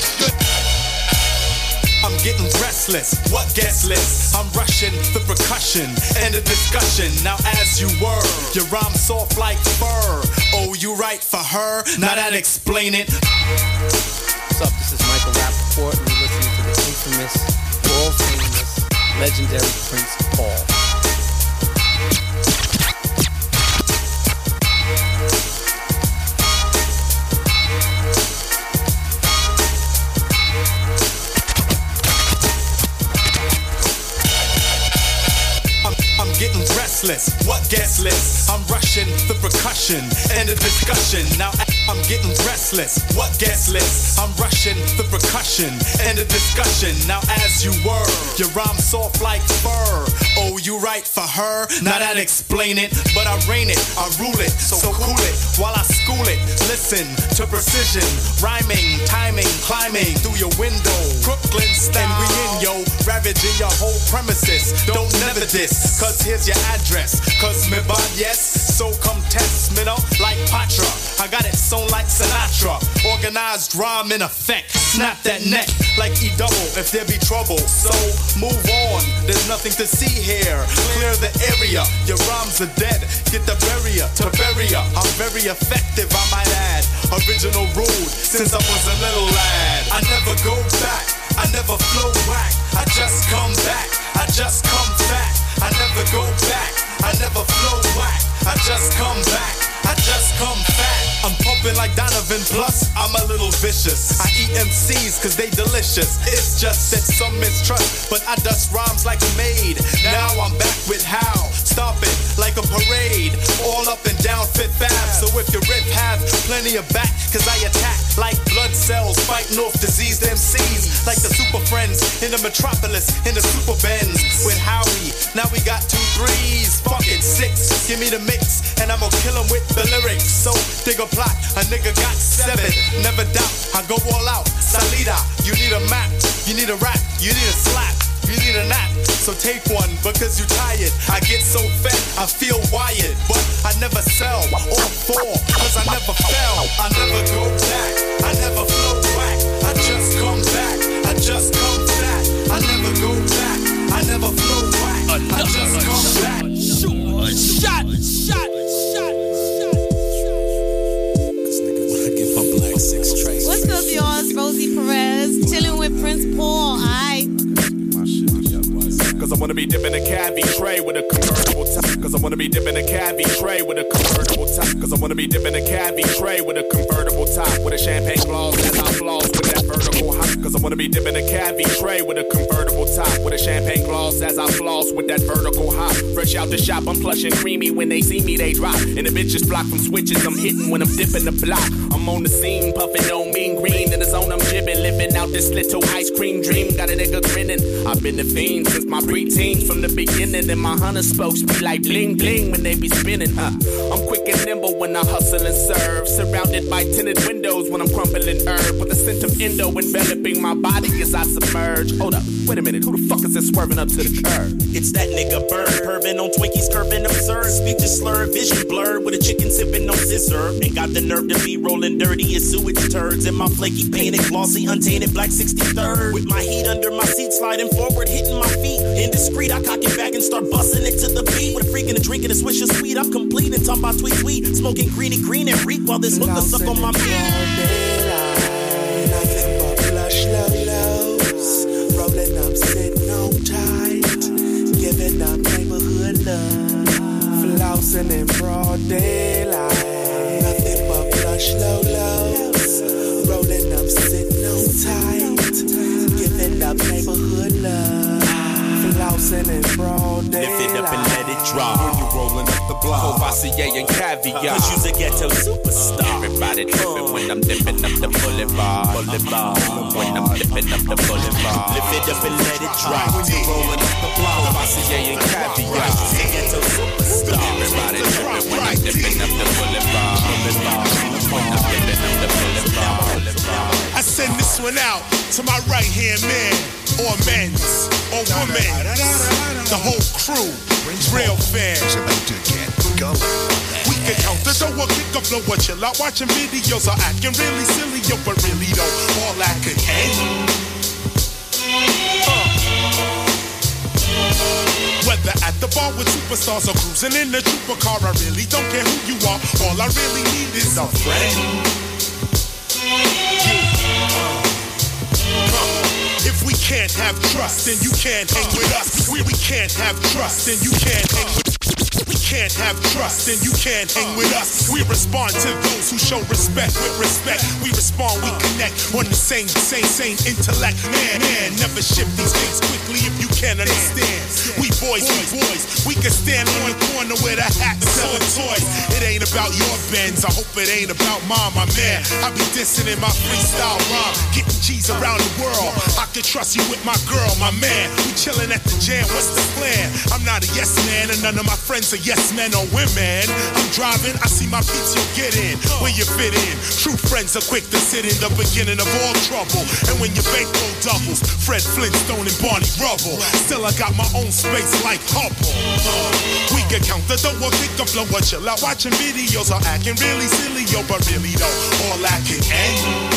I'm getting restless, what gets less? I'm rushing the percussion and the discussion. Now as you were, your rhyme soft like fur. Oh, you write for her? Now that explain it. What's up, this is Michael Rappaport and you're listening to the infamous, world famous, legendary Prince Paul. I'm getting restless, what gets less? I'm rushing the percussion and the discussion. Now I'm getting restless, what gets less? I'm rushing the percussion and the discussion. Now as you were, your rhyme soft like fur. Oh, you write for her? Now that explain it. But I reign it, I rule it, so cool it while I school it. Listen to precision, rhyming, timing, climbing through your window. Brooklyn style, and we in yo, ravaging your whole premises. Don't never diss, cause here's your address. Cause me bad, yes, so come test me up like Patra. I got it sewn like Sinatra. Organized rhyme in effect. Snap that neck like E-double if there be trouble. So move on, there's nothing to see here. Clear the area, your rhymes are dead. Get the barrier to barrier. I'm very effective, I might add. Original rude since I was a little lad. I never go back, I never flow whack. I just come back, I just come back. I never go back, I never flow whack. I just come back, I just come back. I'm pumping like Donovan, plus I'm a little vicious. I eat MCs cause they delicious. It's just that some mistrust, but I dust rhymes like a maid. Now I'm back with how, stomping like a parade. All up and down Fifth Ave. So if your rip have plenty of back, cause I attack like blood cells, fighting off diseased MCs. Like the super friends in the metropolis, in the super Benz. With Howie, now we got 2 3s, fuck it, 6. Give me the mix, and I'm gonna kill him with the lyrics. So dig a plot, a nigga got 7. Never doubt, I go all out. Salida, you need a map, you need a rap, you need a slap, you need a nap. So take one because you tired. I get so fat, I feel wired, but I never sell or fall, cause I never fell. I never go back, I never flow back. I just Paul, Cause I wanna be dipping a cabbie tray with a convertible top. Cause I wanna be dipping a cabbie tray with a convertible top. Cause I wanna be dipping a cabbie tray with a convertible top. With a champagne gloss as I floss with that vertical hop. Cause I wanna be dipping a cabbie tray with a convertible top. With a champagne gloss as I floss with that vertical hop. Fresh out the shop, I'm plush and creamy. When they see me, they drop. And the bitches block from switches I'm hitting when I'm dipping the block. I'm on the scene, puffing on mean green. In the zone I'm jibbing, living out this little ice cream dream. Got a nigga grinning. I've been the fiend since my preteens from the beginning, and my hunter spokes be like bling bling when they be spinning. I'm quick and nimble when I hustle and serve, surrounded by tinted windows when I'm crumbling herb, with a scent of endo enveloping my body as I submerge. Hold up, wait a minute, who the fuck is this swerving up to the curb? It's that nigga Bird, perving on Twinkies, curving absurd, speech is slurred, vision blurred, with a chicken sipping on scissor, and got the nerve to be rolling dirty as sewage turds in my flaky painted glossy untainted black 63rd, with my heat under my seat sliding forward, hitting my feet indiscreet. I cock it back and start busting it to the beat. With a freak and a drink and a swish of sweet, I'm complete and talking about sweet sweet, smoking greeny green and reek while this hooker suck on my meat. Nothing but flush lows, rolling up, sitting on tight, giving up neighborhood love, flousing in broad daylight. Nothing but flush lows, rolling up, sitting on tight, giving up neighborhood love, flousing in broad daylight. Lift it up and let it drop. When you rolling up the block, Courvoisier and caviar. Cause you's a ghetto superstar. Everybody tripping when I'm dipping up the boulevard. When I'm dipping up the boulevard. Lift it up and let it drop. When you rolling up the block, Courvoisier and caviar. You's a ghetto superstar. Everybody tripping when I'm dipping up the boulevard. When I'm dipping up the boulevard. I send this one out to my right-hand man, or men's, or women's, the whole crew, real fans. We can count the dough, kick a flow, or chill out watching videos, or acting really silly, yo, but really don't all act again. Whether at the bar with superstars or cruising in the trooper car, I really don't care who you are. All I really need is a friend. If we can't have trust, then you can't hang with us. We can't have trust, then you can't hang with us. We can't have trust, then you can't hang with us. We respond to those who show respect with respect. We respond, we connect on the same intellect. Man, never shift these things quickly if you can't understand. We boys, we can stand on the corner with a hat and selling toys. It ain't about your Benz, I hope it ain't about mine, my man. I be dissing in my freestyle rhyme, getting G's around the world. I can trust you with my girl, my man. We chillin' at the jam, what's the plan? I'm not a yes man, and none of my friends are yes men or women. I'm driving, I see my beats, you get in where you fit in. True friends are quick to sit in the beginning of all trouble. And when your bankroll doubles, Fred Flintstone and Barney Rubble. Still I got my own space like Hubble. We can count the dough or kick a flow or chill out watching videos or acting really silly, yo, but really don't all act can end.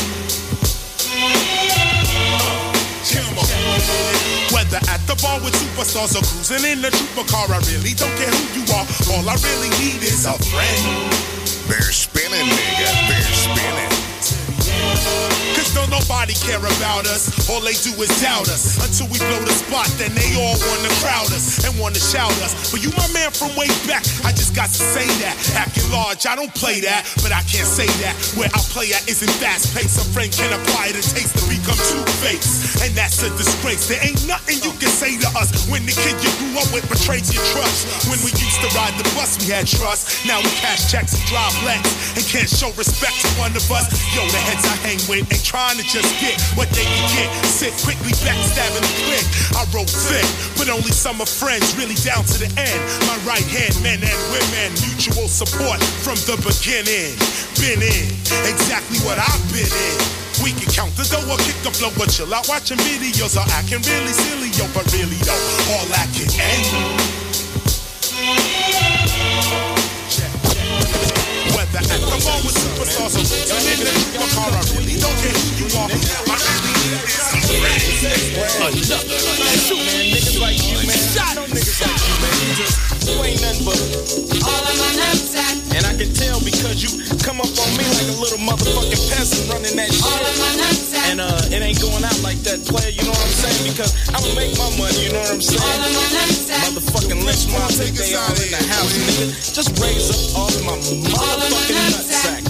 Whether at the bar with superstars or cruising in the trooper car, I really don't care who you are. All I really need is a friend. They're spinning, nigga. They're spinning. Cause don't nobody care about us. All they do is doubt us. Until we blow the spot, then they all wanna crowd us and wanna shout us. But you my man from way back, I just got to say that. Acting large, I don't play that, but I can't say that. Where I play at isn't fast paced. A friend can acquire the taste to become two-faced, and that's a disgrace. There ain't nothing you can say to us when the kid you grew up with betrays your trust. When we used to ride the bus, we had trust. Now we cash checks and drive Lex and can't show respect to one of us. Yo, the heads I hang with ain't trying to just get what they can get. Sit quickly backstabbing the click. I roll thick, but only some are friends, really down to the end. My right hand, men and women, mutual support from the beginning. Been in exactly what I've been in. We can count the dough or kick the flow or chill out watching videos or acting really silly, yo, but really though, all that can end. Whether at the bar with superstars or rooting in the trooper car, I really don't care who you are. My Another man, niggas like you, man. I know niggas like you, man. You ain't nothing but all of my knapsack. And I can tell because you come up on me like a little motherfucking peasant running that shit. All of my knapsack. And it ain't going out like that, player. You know cause I'ma make my money, you know what I'm saying? Motherfucking lynch mob, they all in the house, nigga. Just raise up off my motherfucking nutsack.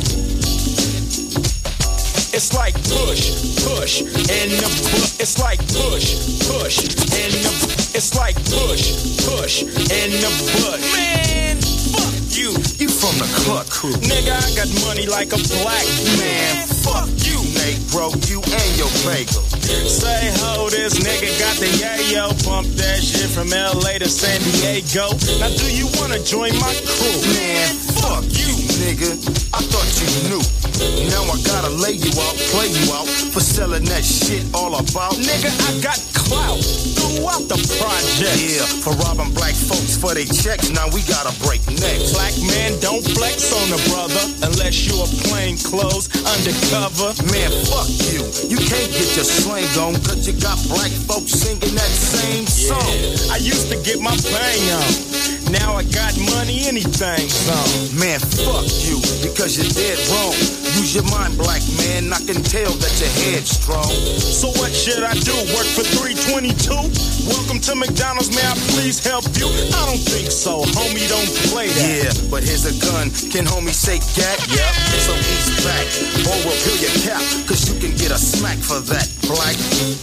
It's like push, in the bush. It's like push, in the. It's like push, in the bush. Man, fuck you. You from the Cluck Crew. Nigga, I got money like a black man. Fuck you, Negro, you and your bagel. Say ho, this nigga got the yayo. Pump that shit from LA to San Diego. Now do you wanna join my crew? Man, fuck you, nigga. I thought you knew. Now I gotta lay you out, play you out for selling that shit all about. Nigga, I got clout throughout the project. Yeah, for robbing black folks for they checks. Now we gotta break necks. Black man, don't flex on a brother unless you are plain clothes undercover. Man, fuck you. You can't get your slang on cause you got black folks singing that same song. I used to get my bang on. Now I got money, anything's on. Man, fuck you because you're dead wrong. Use your mind, black man. I can tell that your head's strong. So what should I do? Work for 322? Welcome to McDonald's. May I please help you? I don't think so. Homie, don't play that. Yeah, but here's a gun. Can homie say gat? Yep. So he's back. Or we'll peel your cap. Cause you can get a smack for that, black.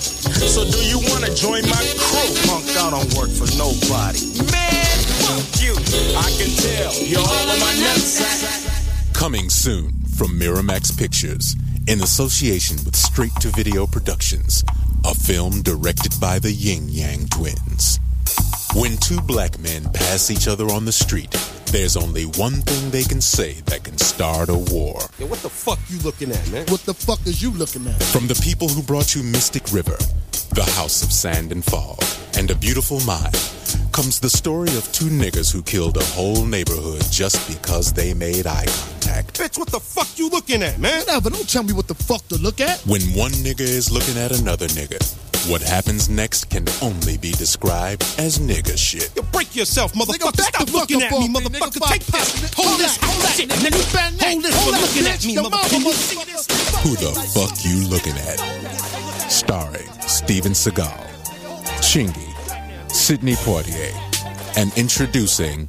So do you wanna join my crew? Punk, I don't work for nobody. Man, fuck you. I can tell. You're all on my nutsack. Coming soon from Miramax Pictures, in association with Straight to Video Productions, a film directed by the Yin Yang Twins. When two black men pass each other on the street, there's only one thing they can say that can start a war. Yo, what the fuck you looking at, man? What the fuck is you looking at? From the people who brought you Mystic River, the House of Sand and Fog, and A Beautiful Mind, comes the story of two niggas who killed a whole neighborhood just because they made eye contact. Bitch, what the fuck you looking at, man? Whatever, don't tell me what the fuck to look at. When one nigga is looking at another nigga, what happens next can only be described as nigga shit. You break yourself, motherfucker. Nigga, stop looking at me, motherfucker. Take this. Hold this. Hold that. Shit, nigga. Hold this for looking at me, motherfucker. Who the fuck you looking at? Starring Steven Seagal, Chingy, Sidney Poitier, and introducing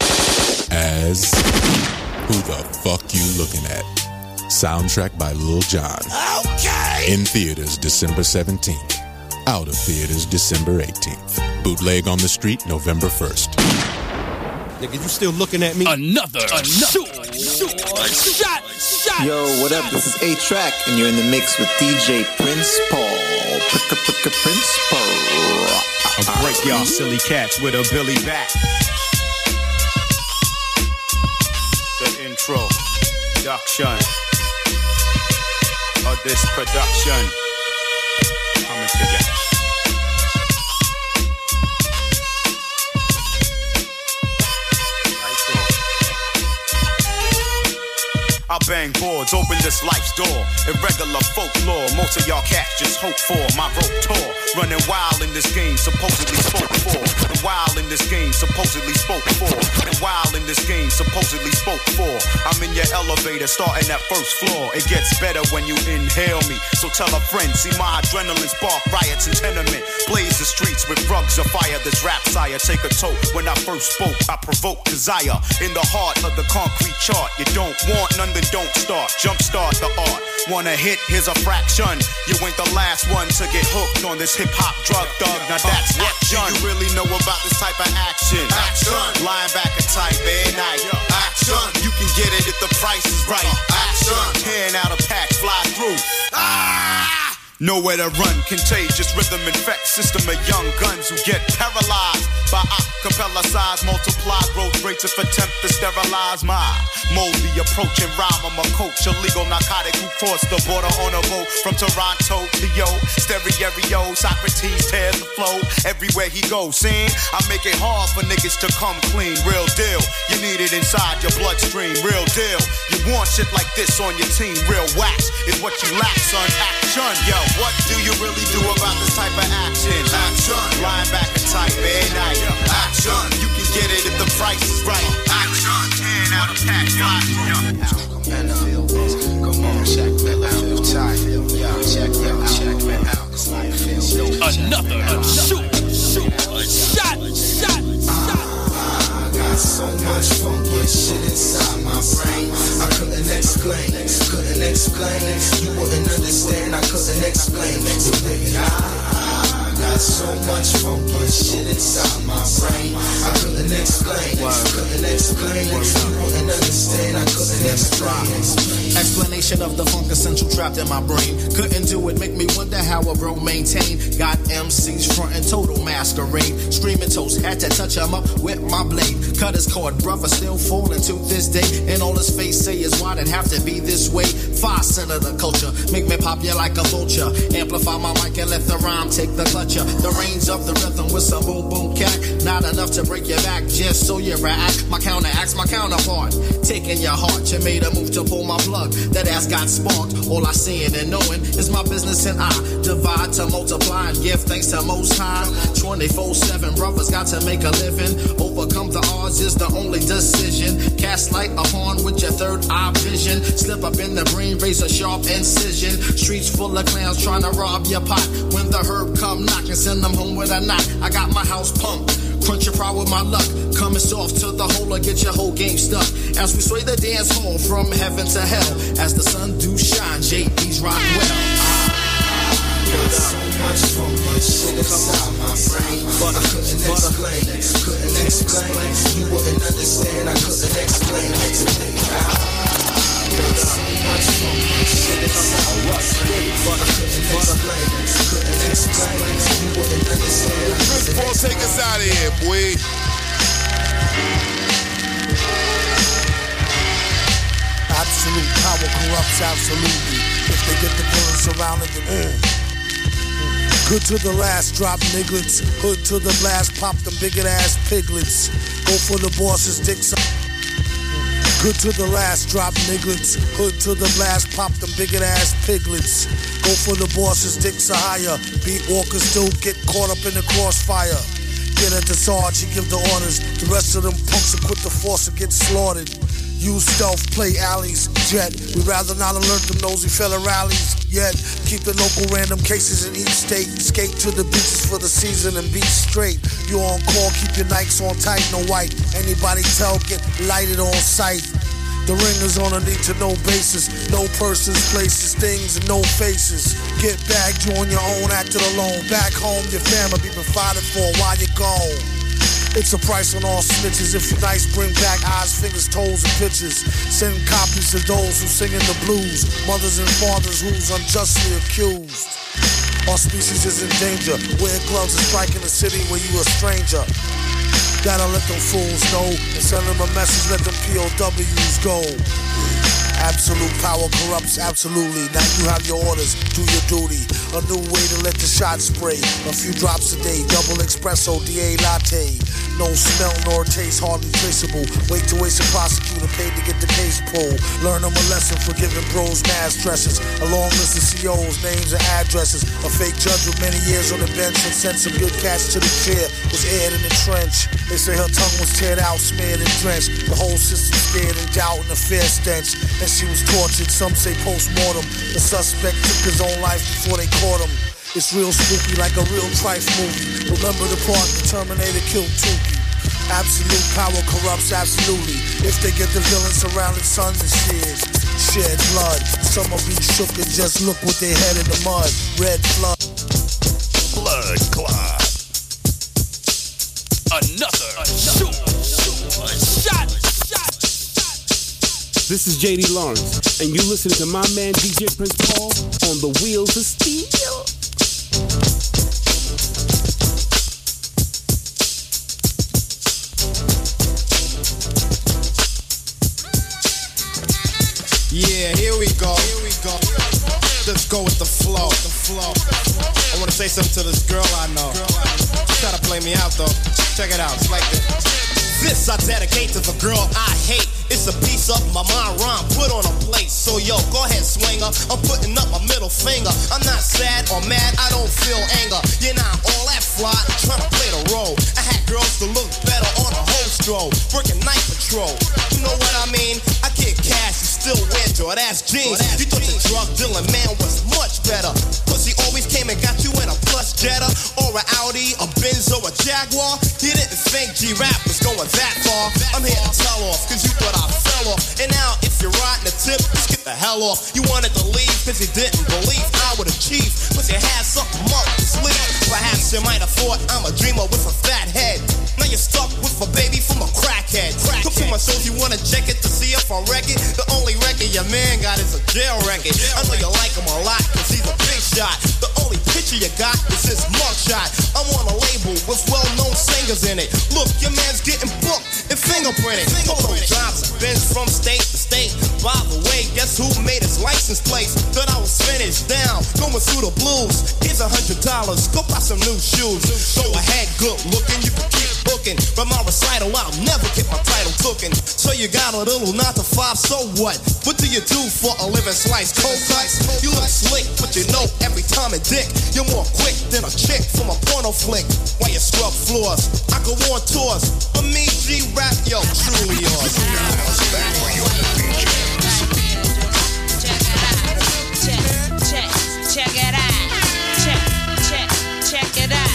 as Who the Fuck You Looking At? Soundtrack by Lil Jon. Okay. In theaters December 17th. Out of theaters December 18th. Bootleg on the street November 1st. Nigga, you still looking at me? Another shot. Yo, what up? This is A-Track, and you're in the mix with DJ Prince Paul. Prince Paul. I'll break y'all silly cats with a Billy back. The introduction of this production coming to you. I bang boards, open this life's door. Irregular folklore, most of y'all cats just hope for. My rope tour, running wild in this game, supposedly spoke for. The wild in this game, supposedly spoke for. The wild in this game, supposedly spoke for. I'm in your elevator, starting at first floor. It gets better when you inhale me, so tell a friend. See my adrenaline spark riots in tenement. Blaze the streets with rugs of fire. This rap sire, take a toke. When I first spoke, I provoked desire. In the heart of the concrete chart, you don't want none. Don't start, jumpstart the art. Wanna hit, here's a fraction. You ain't the last one to get hooked on this hip-hop drug thug. Now that's what you really know about this type of action. Action, lying back a type every night. Action, you can get it if the price is right. Action, tearing out a patch, fly through. Nowhere to run, contagious rhythm infect system of young guns who get paralyzed by acapella size, multiply growth rates if attempt to sterilize my moldy approach and rhyme. I'm a coach, illegal narcotic who crossed the border on a boat from Toronto to stereo. Socrates tears the flow everywhere he goes. See, I make it hard for niggas to come clean. Real deal, you need it inside your bloodstream. Real deal, you want shit like this on your team. Real wax is what you lack, son. Action, yo. What do you really do about this type of action? Action, lying back and type every night. Action, you can get it if the price is right. Action, tearing out a pack. Come on, check me out. Check me out. Another shoot, shot. I got so much funky shit inside my brain. I couldn't explain. You wouldn't understand. I couldn't explain. So baby, I got so much funky shit inside my brain. I couldn't explain. You wouldn't understand. I couldn't explain. Explanation of the funk essential trapped in my brain. Couldn't do it, make me wonder how a bro maintain. Got MCs frontin' total masquerade. Screaming toast, had to touch him up with my blade. Cut his cord, brother still falling to this day. And all his face say is why'd it have to be this way? 5% of the culture, make me pop you like a vulture. Amplify my mic and let the rhyme take the clutcher. The range of the rhythm with some boom boom cat. Not enough to break your back, just so you react. My counteract's my counterpart. Taking your heart, you made a move to pull my plug. That ass got sparked. All I seeing and knowing is my business, and I divide to multiply and give thanks to Most High. 24/7 brothers got to make a living. Overcome the odds is the only decision. Cast light upon with your third eye vision. Slip up in the brain, raise a sharp incision. Streets full of clowns trying to rob your pot. When the herb come knocking, send them home with a knock. I got my house pumped. Crunch your pride with my luck. Coming soft to the hole or get your whole game stuck. As we sway the dance hall from heaven to hell. As the sun do shine, JD's rock well. Got so much funky shit inside my brain. But I couldn't explain. You wouldn't understand. I couldn't explain it today. Got so much funky shit inside my brain. But I couldn't explain. You wouldn't understand. Prince Paul, take us out of here, boy. Absolute power corrupts absolutely. If they get the villains surrounded them. Good to the last, drop nigglets. Hood to the blast, pop them bigot ass piglets. Go for the boss's dicks. Good to the last, drop nigglets. Hood to the blast, pop them bigot ass piglets. Go for the boss's dicks are higher. Beat walkers still get caught up in the crossfire. Get at the sarge, he give the orders. The rest of them punks will quit the force and get slaughtered. Use stealth, play alleys, jet. We'd rather not alert them nosy fella rallies. Yet, keep the local random cases in each state. Skate to the beaches for the season and be straight. You on call, keep your Nikes on tight, no white. Anybody tell, get lighted on sight. The ringers on a need to know basis. No persons, places, things, and no faces. Get bagged, you on your own, acted alone. Back home, your family be provided for while you're gone. It's a price on all snitches. If you're nice, bring back eyes, fingers, toes, and pictures. Send copies to those who singing the blues. Mothers and fathers who's unjustly accused. Our species is in danger. Wear gloves and strike in a city where you a stranger. Gotta let them fools know and send them a message, let them POWs go. Absolute power corrupts absolutely. Now you have your orders, do your duty. A new way to let the shot spray. A few drops a day, double espresso, DA latte. No smell nor taste, hardly traceable. Wait to waste a prosecutor paid to get the case pulled. Learn them a lesson for giving bros mass dresses. A long list of COs, names and addresses. A fake judge with many years on the bench and sent some good cats to the chair. Was aired in the trench. They say her tongue was teared out, smeared and drenched. The whole system scared and doubt and a fear stench. And she was tortured, some say post-mortem. The suspect took his own life before they caught him. It's real spooky like a real trife movie. Remember the part the Terminator killed Tukey. Absolute power corrupts absolutely. If they get the villains surrounded sons and shed blood. Some will be shook and just look with their head in the mud. Red blood. Blood clot. Another shoot. Shot. This is JD Lawrence, and you listen to my man DJ Prince Paul on the Wheels of Steel. Yeah, here we go. Let's go with the flow. I wanna say something to this girl I know. Try to play me out though. Check it out, it's like this. This I dedicate to the girl I hate. It's a piece of my mind rhyme put on a plate. So yo, go ahead, swinger. I'm putting up my middle finger. I'm not sad or mad, I don't feel anger. You're not all that fly, trying to play the role. I had girls to look better on a whole stroll. Working night patrol. You know what I mean? I get cash, you still wear Jordache jeans. You thought the drug dealing man was much better. Pussy always came and got you in a plush Jetta. Jaguar? You didn't think G-Rap was going that far. I'm here to tell off, cause you thought I fell off. And now if you're riding the tip, just get the hell off. You wanted to leave cause you didn't believe I would achieve. But you had something up to sleep. Perhaps you might have thought I'm a dreamer with a fat head. Now you're stuck with a baby from a crackhead. Come to my shows, you wanna check it to see if I wreck it. The only record your man got is a jail record. I know you like him a lot cause he's a big shot. The only picture you got is his mugshot. I'm on a label with well-known singers in it. Look, your man's getting booked and fingerprinted. Total jobs have been from state to state. By the way, guess who made his license plates? Thought I was finished down, going through the blues. Here's $100, go buy some new shoes. Go ahead, good looking, you can keep booking. But my recital, I'll never get my title tooken. So you got a little 9 to 5, so what? What do you do for a living? Slice cold cuts? You look slick, but you know every time a dick. You're more quick than a chick from a porno flick. While you scrub floors, I go on tours. For me, G-Rap, yo, truly yours. Check it out. Check it out.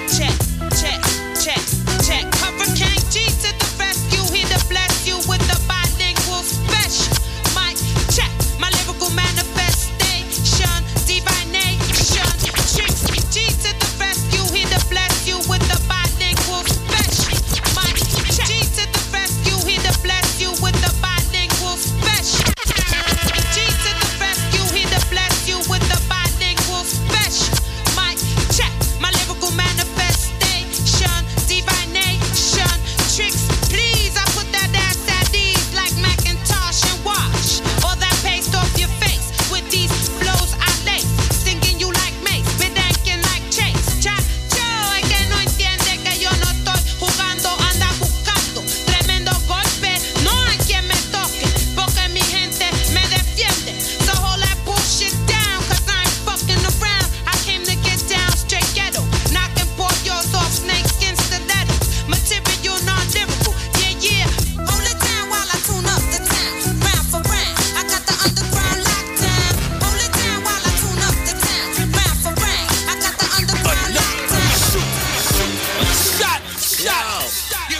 Check. Hurricane G to the rescue. He to bless you with the bilingual special. Mic check. My lyrical manifestation. Divination. Tricks. G to the rescue. He to bless you with the bilingual special. Mic check. G to the rescue. He to bless you with the bilingual special. G to the rescue. He to bless you with the bilingual special. Mic check. My lyrical manifestation. Divination. Tricks. Please, I put that ass at ease like Macintosh and Wash. All that paste off your face with these flows I lace. Singing you like Mace, bedanking like Chase. Chacho, es que no entiende que yo no estoy jugando, anda buscando tremendo golpe. No hay quien me toque, porque mi gente me defiende. So hold that bullshit down, cause I ain't fucking around. I came to get down straight ghetto, knocking pollos off snakeskin stilettos. Material non-lyrical, yeah. Hold it down while I tune up the town. Round for round, I got the underground lockdown. Hold it down while I tune up the town. Round for round, I got the underground lockdown. Shot.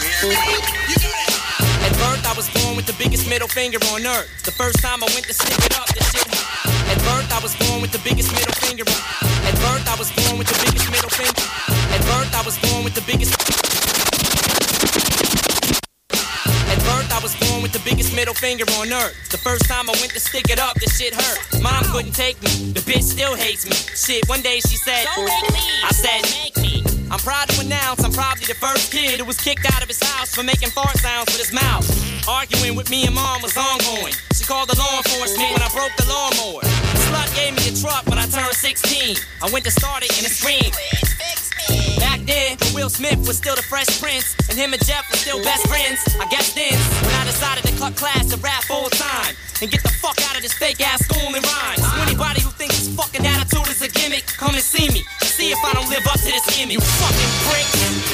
At birth, I was born with the biggest middle finger on earth. The first time I went to stick it up, this shit hurt. At birth, I was born with the biggest middle finger. At birth, I was born with the biggest middle finger. At birth, I was born with the biggest. At birth, I was born with the biggest middle finger on earth. The first time I went to stick it up, this shit hurt. Mom couldn't take me, the bitch still hates me. Shit, one day she said, don't make me. I said, make me. I'm proud to announce I'm probably the first kid who was kicked out of his house for making fart sounds with his mouth. Arguing with me and mom was ongoing. She called the law enforcement when I broke the lawnmower. The slut gave me a truck when I turned 16. I went to start it and it screamed. Back then, when Will Smith was still the Fresh Prince, and him and Jeff were still best friends, I guess then, when I decided to cut class and rap full time, and get the fuck out of this fake ass school and rhymes. So anybody who thinks this fucking attitude is a gimmick, come and see me, and see if I don't live up to this image. You fucking prick.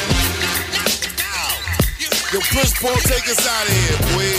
Yo, Prince Paul, take us out of here, boy.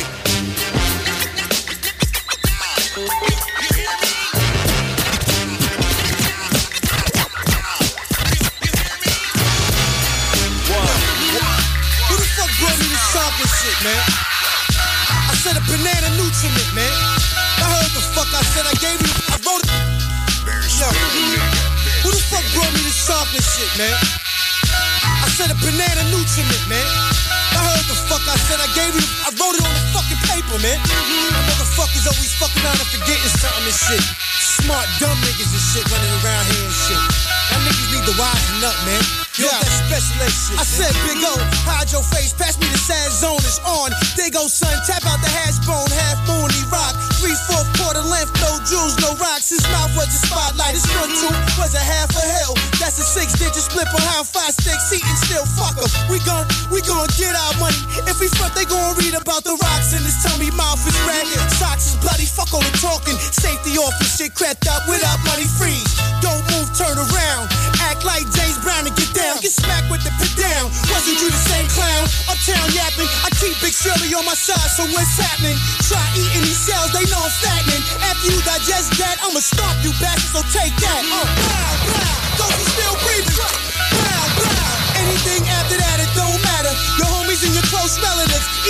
Shit, man. I said a banana nutriment, man. I heard the fuck I said. I gave you. I wrote it. Yo, who the fuck brought me this sharpest shit, man? I said a banana nutriment, man. I heard the fuck I said. I gave you. I wrote it on the fucking paper, man. That motherfuckers always fucking out and forgetting something and shit. Smart dumb niggas and shit running around here and shit. That niggas need to wisen up, man. Yo, that special shit. I said, Big O, hide your face, pass me the sad zone, it's on. There go, son, tap out the hash bone, half moon, he rock. 3/4 quarter length, no jewels, no rocks. His mouth was a spotlight, his front tooth was a half a hill. That's a 6-digit split behind 5 sticks, eating still, fuck em. We gon' get our money. If we front, they gon' read about the rocks in his tummy, mouth is red, socks is bloody, fuck all the talking. Safety off and shit crept up without money freeze. Don't move, turn around. Act like James Brown and get down. Get smacked with the pit down. Wasn't you the same clown? Uptown yapping. I keep Big Shirley on my side, so what's happening? Try eating these shells, they know I'm fattening. After you digest that, I'ma stomp you bastards, so take that. Brown, brown. Those who still breathing. Brown, brown. Anything after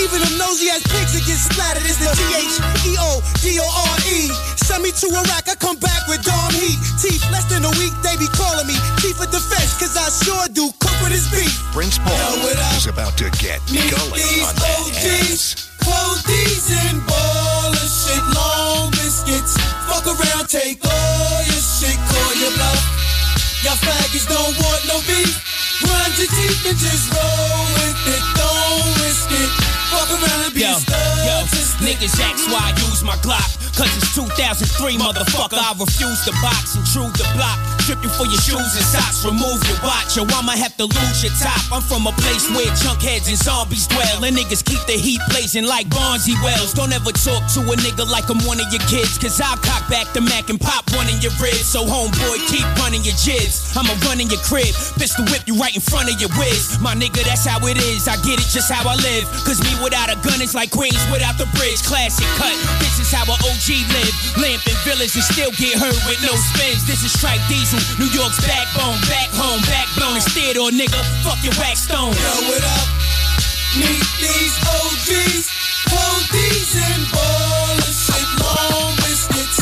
Even them nosy ass pigs that get splattered is the THEODORE. Send me to Iraq, I come back with Dom Heat. Teeth less than a week, they be calling me Chief of Defense, cause I sure do cook with his beef. Prince Paul is about to get gully on that ass. Cody's and ball and shit, long biscuits. Fuck around, take all your shit, call your bluff. Y'all faggots don't want no beef. Grind your teeth and just roll with it, don't risk it. Fuck around and be stuck. Niggas ask why I use my Glock. Cause it's 2003, motherfucker. I refuse to box, intrude the block. Strip you for your shoes and socks, remove your watch. Yo, I'ma have to lose your top. I'm from a place where chunkheads and zombies dwell. And niggas keep the heat blazing like Bonzi Wells. Don't ever talk to a nigga like I'm one of your kids. Cause I'll cock back the Mac and pop one in your ribs. So homeboy, keep running your jibs. I'ma run in your crib, pistol whip you right in front of your whiz. My nigga, that's how it is. I get it just how I live. Cause me without a gun is like Queens without the bridge. Classic cut. This is how an OG live. Lamp in villas and still get hurt with no spins. This is Strike Diesel, New York's backbone. Back home, backbone. It's theater, nigga. Fuck your wax stone. Yo, what up? Meet these OGs. Hold these and ball and shit. Long biscuits.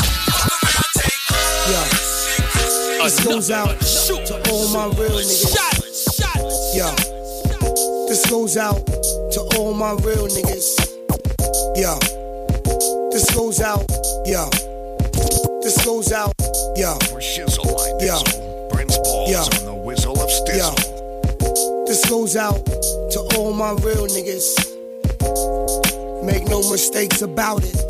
Yo, this goes out to all my real niggas. Yo, this goes out to all my real niggas. Yo, this goes out. Yo, this goes out. Yo, for Shizzle like this. Prince Paul's on the whistle of Stizzle. This goes out to all my real niggas. Make no mistakes about it.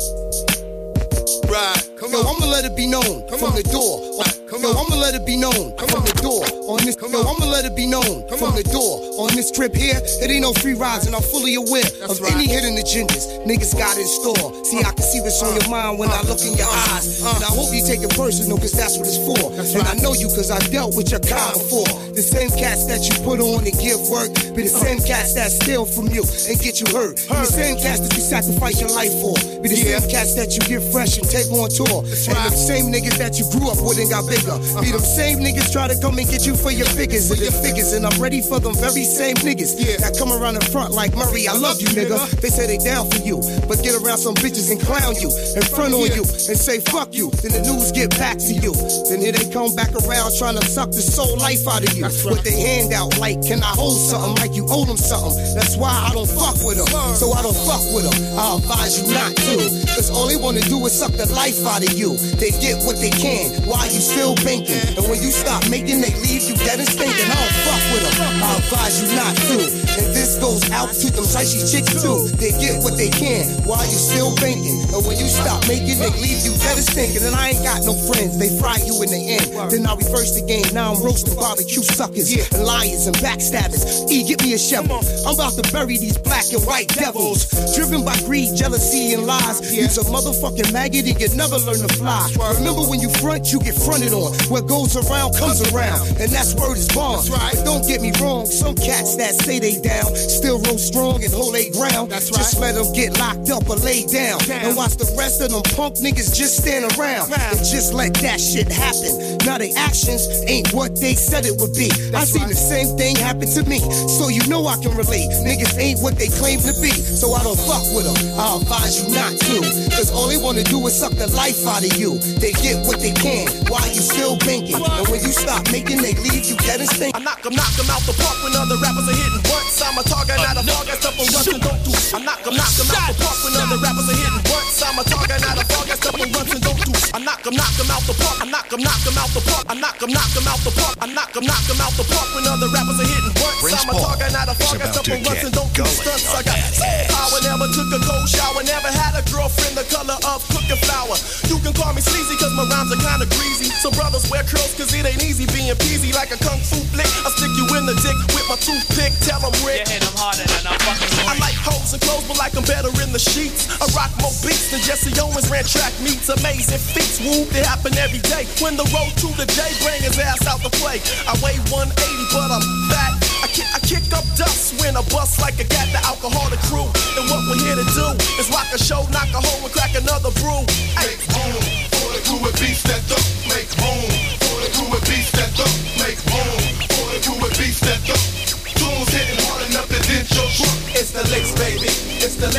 Right, Yo, I'ma let it be known from the door. Yo, I'ma let it be known from the door. On this, yo, I'ma let it be known from the door. On this trip here, it ain't no free rides, and I'm fully aware of any hidden agendas niggas got in store. See, I can see what's on your mind when I look in your eyes. And I hope you take it personal, cause that's what it's for. And I know you cause I dealt with your kind before. The same cats that you put on and give work be the same cats that steal from you and get you hurt. Be the same cats that you sacrifice your life for. Be the same cats that you get fresh and take on tour. And the same niggas that you grew up with and got bigger. Be them same niggas try to come and get you for your figures and your figures. And I'm ready for them very same niggas that come around the front like Murray, I love you, nigga. They say they down for you, but get around some bitches and clown you and front on you and say fuck you. Then the news get back to you. Then here they come back around trying to suck the soul life out of you. With their hand out like, can I hold something like you owe them something? That's why I don't fuck with them. So I don't fuck with them. I advise you not to. Cause all they wanna do is suck the life out of you. They get what they can while you still banking. And when you stop making, they leave you dead and stinking. I don't fuck with them. I advise you not to. And this goes out to them trashy chicks too. They get what they can while you still banking. And when you stop making, they leave you dead and stinking. And I ain't got no friends. They fry you in the end. Then I reverse the game. Now I'm roasting barbecue suckers and liars and backstabbers. Get me a shovel. I'm about to bury these black and white devils. Driven by greed, jealousy, and lies. You's a motherfucking maggot and you never learn to fly. Remember when you front, you get fronted on. What goes around comes around. And that's word is bond. But don't get me wrong, some cats that say they down still roll strong and hold they ground. Just let them get locked up or lay down. And watch the rest of them punk niggas just stand around. And just let that shit happen. Now their actions ain't what they said it would be. I seen the same thing happen to me. So you know I can relate. Niggas ain't what they claim to be. So I don't fuck with them. I advise you not to. Cause all they wanna do is suck the life out of you. They get what they can while you still banking. And when you stop making, they leave you dead and stink. I knock them out the park when other rappers are hitting once. I'm a target, not a dog, I stuff on runs and don't do. I knock them out the park when other rappers are hitting once. I'm a target, not a dog, I stuff on runs and don't do. I knock them out the park. I knock them out the park. I knock them out the park. I knock them out the park when other rappers are hitting once. I'm a target, not a dog, I stuff on runs and don't do stunts. I got power, never took a cold shower, never had a girlfriend the color of cooking flour. You can call me sleazy cause my rhymes are kinda greasy. So brothers wear curls cause it ain't easy being peasy like a kung fu flick. I stick you in the dick with my toothpick, tell them Rick. You hit them harder than I'm fucking I like hoes and clothes but like I'm better in the sheets. I rock more beats than Jesse Owens ran track meets. Amazing feats, whoop, they happen every day. When the road to the J bring his ass out to play. I weigh 180 but I'm fat. I kick up dust when I bust like I got the alcoholic crew. And what we're here to do is rock a show, knock a hole and crack another brew. Make room for the crew with beats that up. Make room for the crew with beats that up. Make room for the crew with beats that up. Tunes hitting hard enough to dent your truck. It's the licks, baby. It's the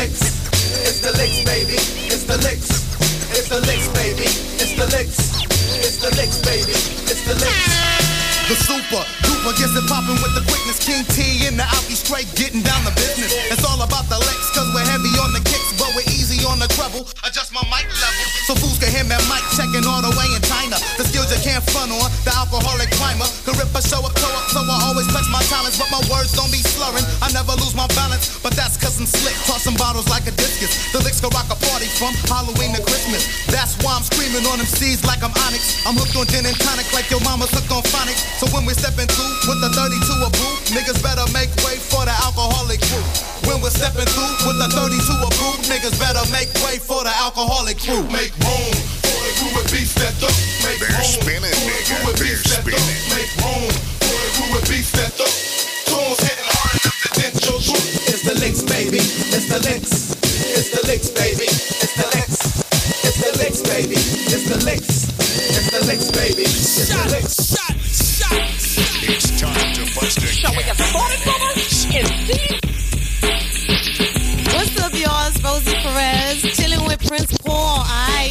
licks. It's the licks, baby. It's the licks. It's the licks, baby. It's the licks. The super duper gets it poppin' with the quickness. King T in the alky straight getting down the business. It's all about the licks, cause we're heavy on the kicks, but we're easy on the treble. Adjust my mic level so fools can hear me mic checking all the way in China. The skills you can't front on, the alcoholic primer. Could rip a show up, so I always flex my talents, but my words don't be slurring. I never lose my balance, but that's cause I'm slick. Tossing bottles like a discus. The licks can rock a party from Halloween to Christmas. That's why I'm screaming on them C's like I'm Onyx. I'm hooked on gin and tonic like your mama's hooked on phonics. So when we steppin' through with the 32 a brew, niggas better make way for the alcoholic crew. When we're stepping through with the 32 a brew, niggas better make way for the alcoholic crew. Make room for the crew with beats that up. Make room for the crew with beats that up. Make room for the crew with beats that up. Tunes hitting hard enough to dent your truth. It's the licks, baby. It's the licks. It's the licks, baby. It's the licks. It's the licks, baby. It's the licks. It's the licks, baby. It's the licks. It's time to bust a Shall we get started, brother? Indeed. What's up, y'all? It's Rosie Perez, chilling with Prince Paul, aight?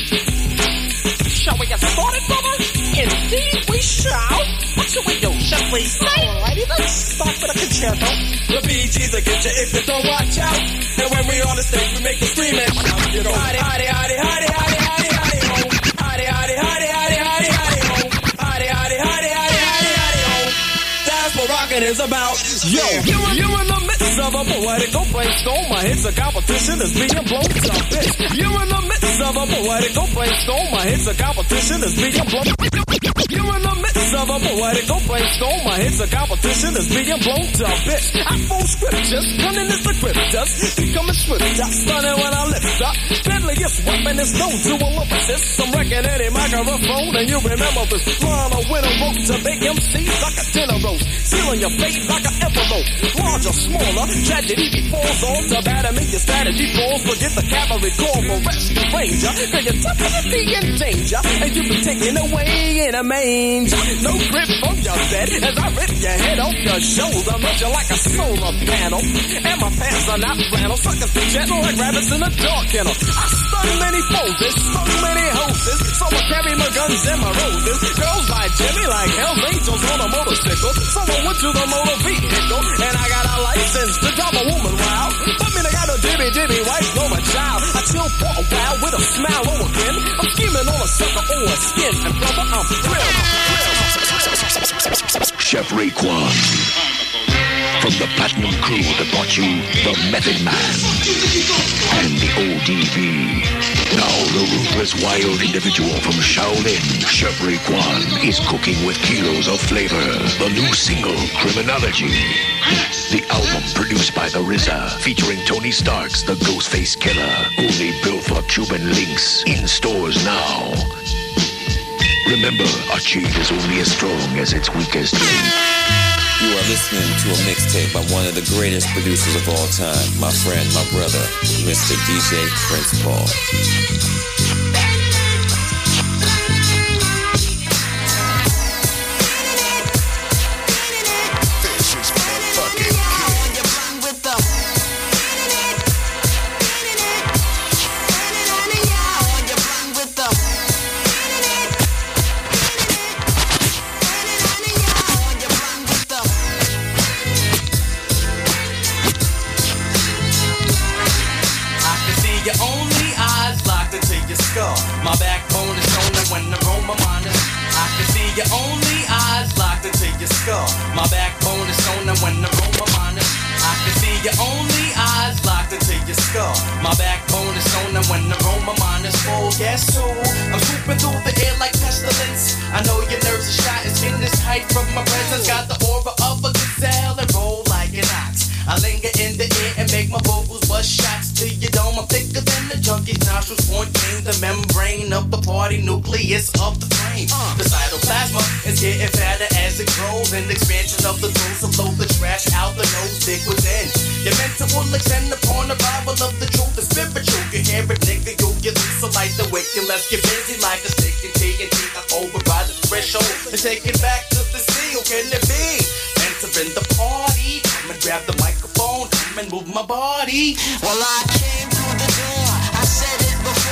Shall we get started, brother? Indeed, we shall. What should we do? Shall we say? Alrighty, let's start with a concerto. The Bee Gees will get you if you don't watch out. And when we on the stage, we make you scream and shout. You know, hidey, hidey, hidey, hidey, hidey, hidey, hidey, ho. Hidey, hidey, hidey, hidey, hidey, hidey, ho. Hidey, hidey, hidey, hidey, hidey, hidey, ho. That's what rockin' is about. Yo, you're in the midst of a poetical brainstorm. My hits of competition is being blown to bits. You're in the midst of a poetical brainstorm. My hits of competition is being blown. You're in the midst of a poetical brainstorm. My hits of competition is being blown to bits. I fool scriptures, cunning is the cryptus. Becoming swifter, stunning when I lift up. Deadliest weapon is known to a lyricist. I'm wrecking any microphone, and you remember this. Line of winter rope to big MCs like a dinner roast. Sealing your face like an envelope. Large or smaller, tragedy befalls on to batter me. Your strategy falls, forget the cavalry call for rescue ranger. Cause you're definitely in danger, and you've been taken away in a manger. No grip from your bed as I rip your head off your shoulder. Melt you like a solar panel, and my pants are not flannel. Suckers be gentle like rabbits in a dog kennel. I stun many foes, stung many hoses, so I carry my guns and my roses. Girls like Jimmy like Hell's Angels on a motorcycle. So I went to the motor vehicle, and I got a license to drive a woman wild. But me, I got a dibby wife, no my child. I chill for a while with a smile on a grin. I'm scheming on a sucker on a skin, and brother, I'm thrilled. Chef Raekwon. From the Platinum Crew that brought you the Method Man and the ODB. Now the ruthless wild individual from Shaolin, Chef Raekwon, is cooking with kilos of flavor. The new single, Criminology. The album produced by the RZA, featuring Tony Starks, the Ghostface Killer. Only built for Cuban links. In stores now. Remember, a chain is only as strong as its weakest link. You are listening to a mixtape by one of the greatest producers of all time, my friend, my brother, Mr. DJ Prince Paul. My backbone is shown when I roll my mind. I can see your only eyes locked into your skull. My backbone is shown when I roll my mind. I can see your only eyes locked into your skull. My backbone is shown when I roll my mind is full. Guess who? I'm swooping through the air like pestilence. I know your nerves are shot and skin is tight from my presence. Got the aura of a gazelle and roll like an ox. I linger in the air and make my vocals bust shots to your dome. I'm thicker than the junkie's nostrils, pointing the membrane of the party nucleus of the flame. The cytoplasma is getting fatter as it grows, and the expansion of the throat to blow the trash out the nose, dig within. Your mental will extend upon the arrival of the truth, the spiritual. You hear it, nigga, you'll get loose, so like the wicked. Let's get busy like a stick and TNT. I override the threshold and take it back to the seal. Can it be? Entering the party, come and grab the microphone, come and move my body. Well, I came through the door, I said it before.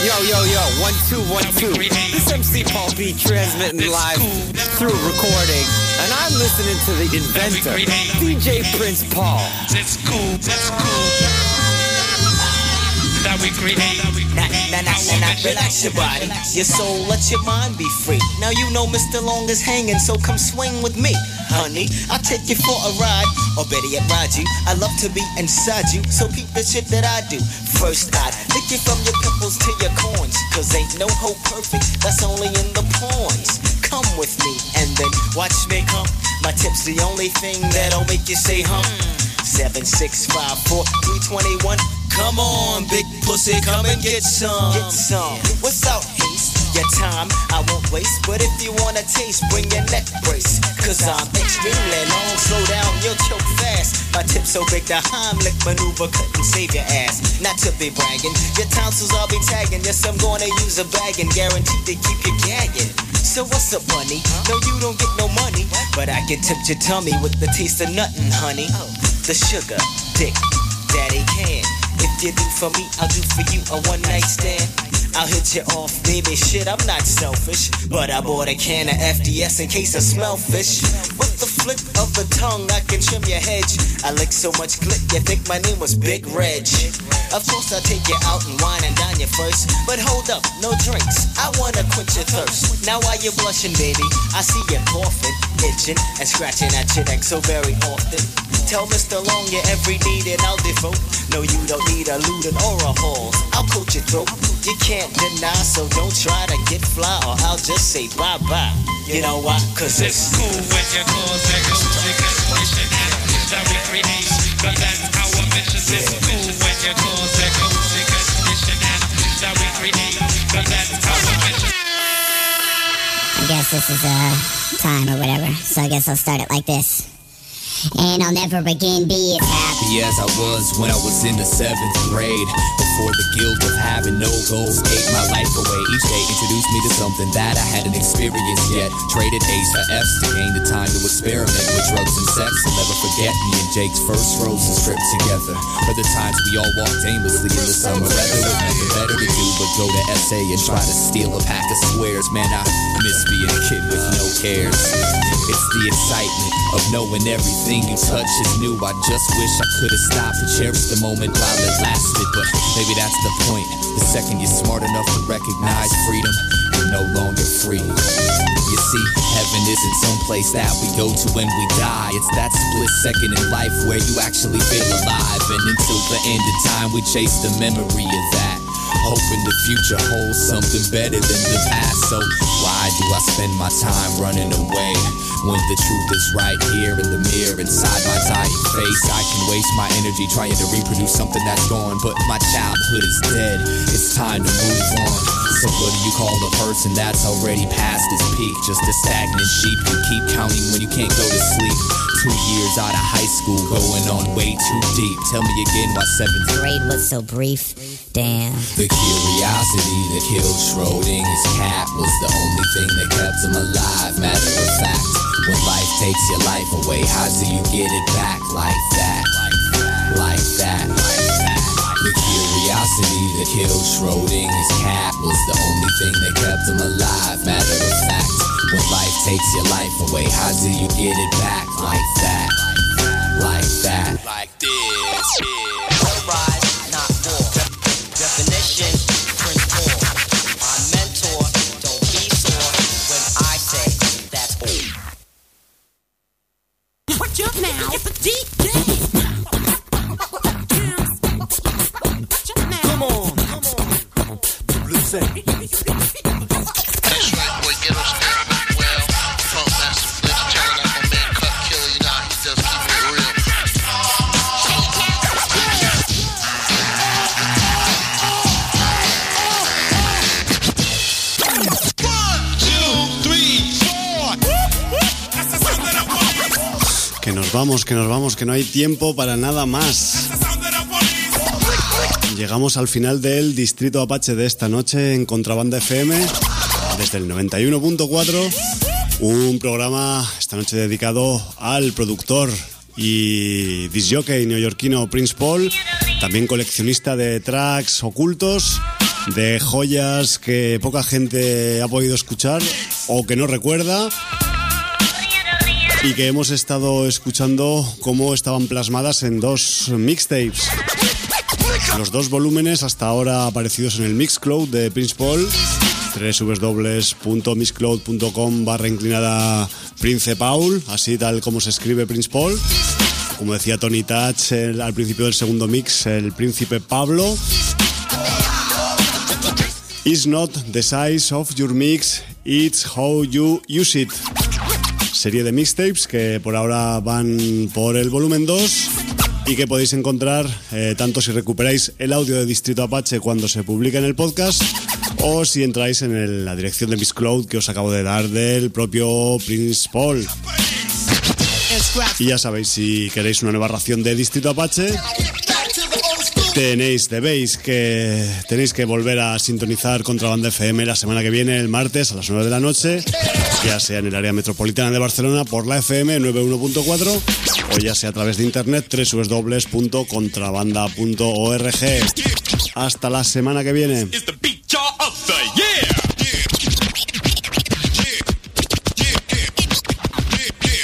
Yo, 1, 2, 1, 2. This MC Paul B transmitting live through recording, and I'm listening to the inventor, DJ Prince Paul. That's cool. That we create. Now, relax your body, your soul, let your mind be free. Now you know Mr. Long is hanging, so come swing with me, honey. I'll take you for a ride, or better yet, ride you. I love to be inside you, so peep the shit that I do. First I'd lick you from your pimples to your corns, cause ain't no hope perfect, that's only in the porns. Come with me, and then watch me come. My tip's the only thing that'll make you say hum. 7, 6, 5, 4, 3, 21. Come on, big pussy, come and get some. What's up, Haste? Your time I won't waste, but if you wanna taste, bring your neck brace. Cause I'm extremely long, slow down, you'll choke fast. My tip's so big, the Heimlich maneuver couldn't save your ass. Not to be bragging, your tonsils I'll be tagging. Yes, I'm gonna use a bag and guaranteed to keep you gagging. So what's up, honey? No, you don't get no money, but I can tempt your tummy with the taste of nothing, honey. The sugar, dick, daddy can. If you do for me, I'll do for you a one-night stand. I'll hit you off, baby, shit, I'm not selfish. But I bought a can of FDS in case I smell fish. With the flick of the tongue, I can trim your hedge. I lick so much click, you think my name was Big Reg. Of course I'll take you out and wine and dine you first. But hold up, no drinks, I wanna quench your thirst. Now while you're blushing, baby, I see you coughing, itching, and scratching at your neck so very often. Tell Mr. Long your every need and I'll devote. No, you don't need a looting or a haul. I'll coat your throat. You can't deny, so don't try to get fly, or I'll just say bye-bye. You know why? Cause it's cool when you cause that goes mission that we create. Cause that's our mission. It's cool when you cause that goes mission that we create. Cause that's our mission. I guess this is time or whatever, so I guess I'll start it like this. And I'll never again be as happy as I was when I was in the 7th grade. Before the guilt of having no goals ate my life away. Each day introduced me to something that I hadn't experienced yet. Traded A's for F's to gain the time to experiment with drugs and sex. I'll never forget me and Jake's first roses trip together. For the times we all walked aimlessly in the summer weather with nothing better to do but go to SA and try to steal a pack of squares. Man, I miss being a kid with no cares. It's the excitement of knowing everything you touch is new. I just wish I could have stopped to cherish the moment while it lasted. But maybe that's the point. The second you're smart enough to recognize freedom, you're no longer free. You see, heaven isn't some place that we go to when we die. It's that split second in life where you actually feel alive. And until the end of time, we chase the memory of that, hoping the future holds something better than the past. So why do I spend my time running away when the truth is right here in the mirror inside my dying face? I can waste my energy trying to reproduce something that's gone, but my childhood is dead. It's time to move on. So what do you call a person that's already past his peak? Just a stagnant sheep you keep counting when you can't go to sleep. 2 years out of high school, going on way too deep. Tell me again why 7th grade was so brief. Damn. The curiosity that killed Schrodinger's cat was the only thing that kept him alive. Matter of fact, when life takes your life away, how do you get it back like that? Like that. The curiosity that killed Schrodinger's cat was the only thing that kept him alive. Matter of fact, when life takes your life away, how do you get it back like that? Like that. Like this. Alright, not war. Definition, Prince Paul. My mentor, don't be sore when I say that's all. What's up now? It's a DJ. Come on. Blue say. That's right, boy, get us well. Funk Master Flex, checking out my man Cut Killer, you know, he does keep it real. Que nos vamos, que no hay tiempo para nada más. Llegamos al final del Distrito Apache de esta noche en Contrabanda FM, desde el 91.4, un programa esta noche dedicado al productor y disc jockey neoyorquino Prince Paul, también coleccionista de tracks ocultos de joyas que poca gente ha podido escuchar o que no recuerda y que hemos estado escuchando cómo estaban plasmadas en 2 mixtapes. Los 2 volúmenes hasta ahora aparecidos en el Mixcloud de Prince Paul, www.mixcloud.com/inclinada Prince Paul, así tal como se escribe Prince Paul. Como decía Tony Touch al principio del segundo mix, el Príncipe Pablo. It's not the size of your mix, it's how you use it. Serie de mixtapes que por ahora van por el volumen 2 y que podéis encontrar tanto si recuperáis el audio de Distrito Apache cuando se publica en el podcast o si entráis en la dirección de Mixcloud que os acabo de dar del propio Prince Paul. Y ya sabéis, si queréis una nueva ración de Distrito Apache, tenéis que volver a sintonizar Contrabanda FM la semana que viene, el martes a las 9 de la noche, ya sea en el área metropolitana de Barcelona por la FM 91.4 o ya sea a través de internet www.contrabanda.org. Hasta la semana que viene.